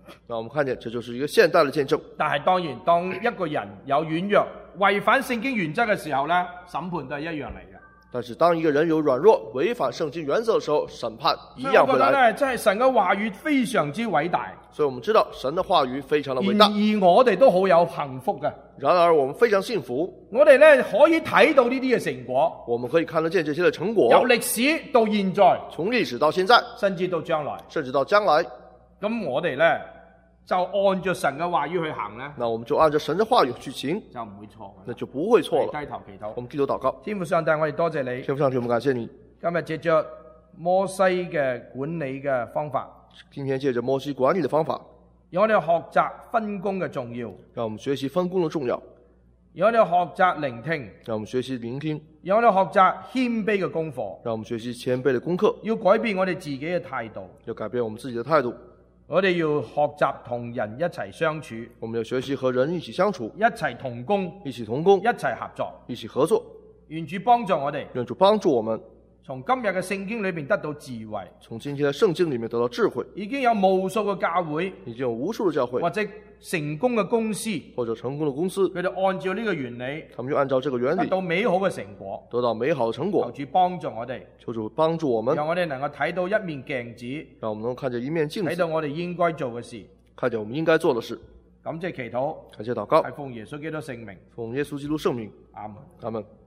那我們看見，這就是一個現代的見證。 但係當然，當一個人有軟弱、違反聖經原則嘅時候呢，審判都係一樣嚟嘅。 但是當一個人有軟弱、違反聖經原則的時候，審判一所以我覺得樣會來。 呢，真係神嘅話語非常之偉大。 所以我們知道神的話語非常的偉然大。 而我哋都好有幸福嘅。 然而我們非常幸福， 我哋呢可以睇到呢啲嘅成果， 我們可以看得見這些的成果， 由歷史到現在， 從歷史到現在， 甚至到將來。 甚至到將來。 咁我哋呢，就按照神嘅話語去行呢， 那我們就按照神的話語去行， 就唔會錯嘅。 那就不會錯了。 低頭祈禱。 我們低頭禱告。 天父上帝，我哋多謝你。 天父上帝，我們感謝你。 今日借着摩西嘅管理嘅方法， 今天借着摩西管理的方法， 讓我哋學習分工嘅重要， 讓我們學習分工的重要， 讓我哋學習聆聽， 讓我們學習聆聽， 讓我哋學習謙卑嘅功課， 讓我們學習謙卑的功課， 要改變我哋自己嘅態度， 要改變我們自己的態度。 我哋要學習同人一齊相處， 我們要學習和人一起相處， 一齊同工， 一起同工， 一齊合作， 一起合作。 願主幫助我哋， 願主幫助我們， 從今日嘅聖經裏面得到智慧。 從今天的聖經裏面得到智慧。 已經有無數嘅教會， 已經有無數的教會或者成功嘅公司， 或者成功的公司， 佢哋按照呢個原理， 他們就按照這個原理得到美好嘅成果， 得到美好的成果。 求主幫助我哋， 求主幫助我們， 讓我哋能夠睇到一面鏡子， 讓我們能夠看見一面鏡子， 睇到我哋應該做嘅事， 看見我們應該做的事。 感謝祈禱， 感謝禱告， 係奉耶穌基督聖名， 奉耶穌基督聖名， 阿門。 阿門。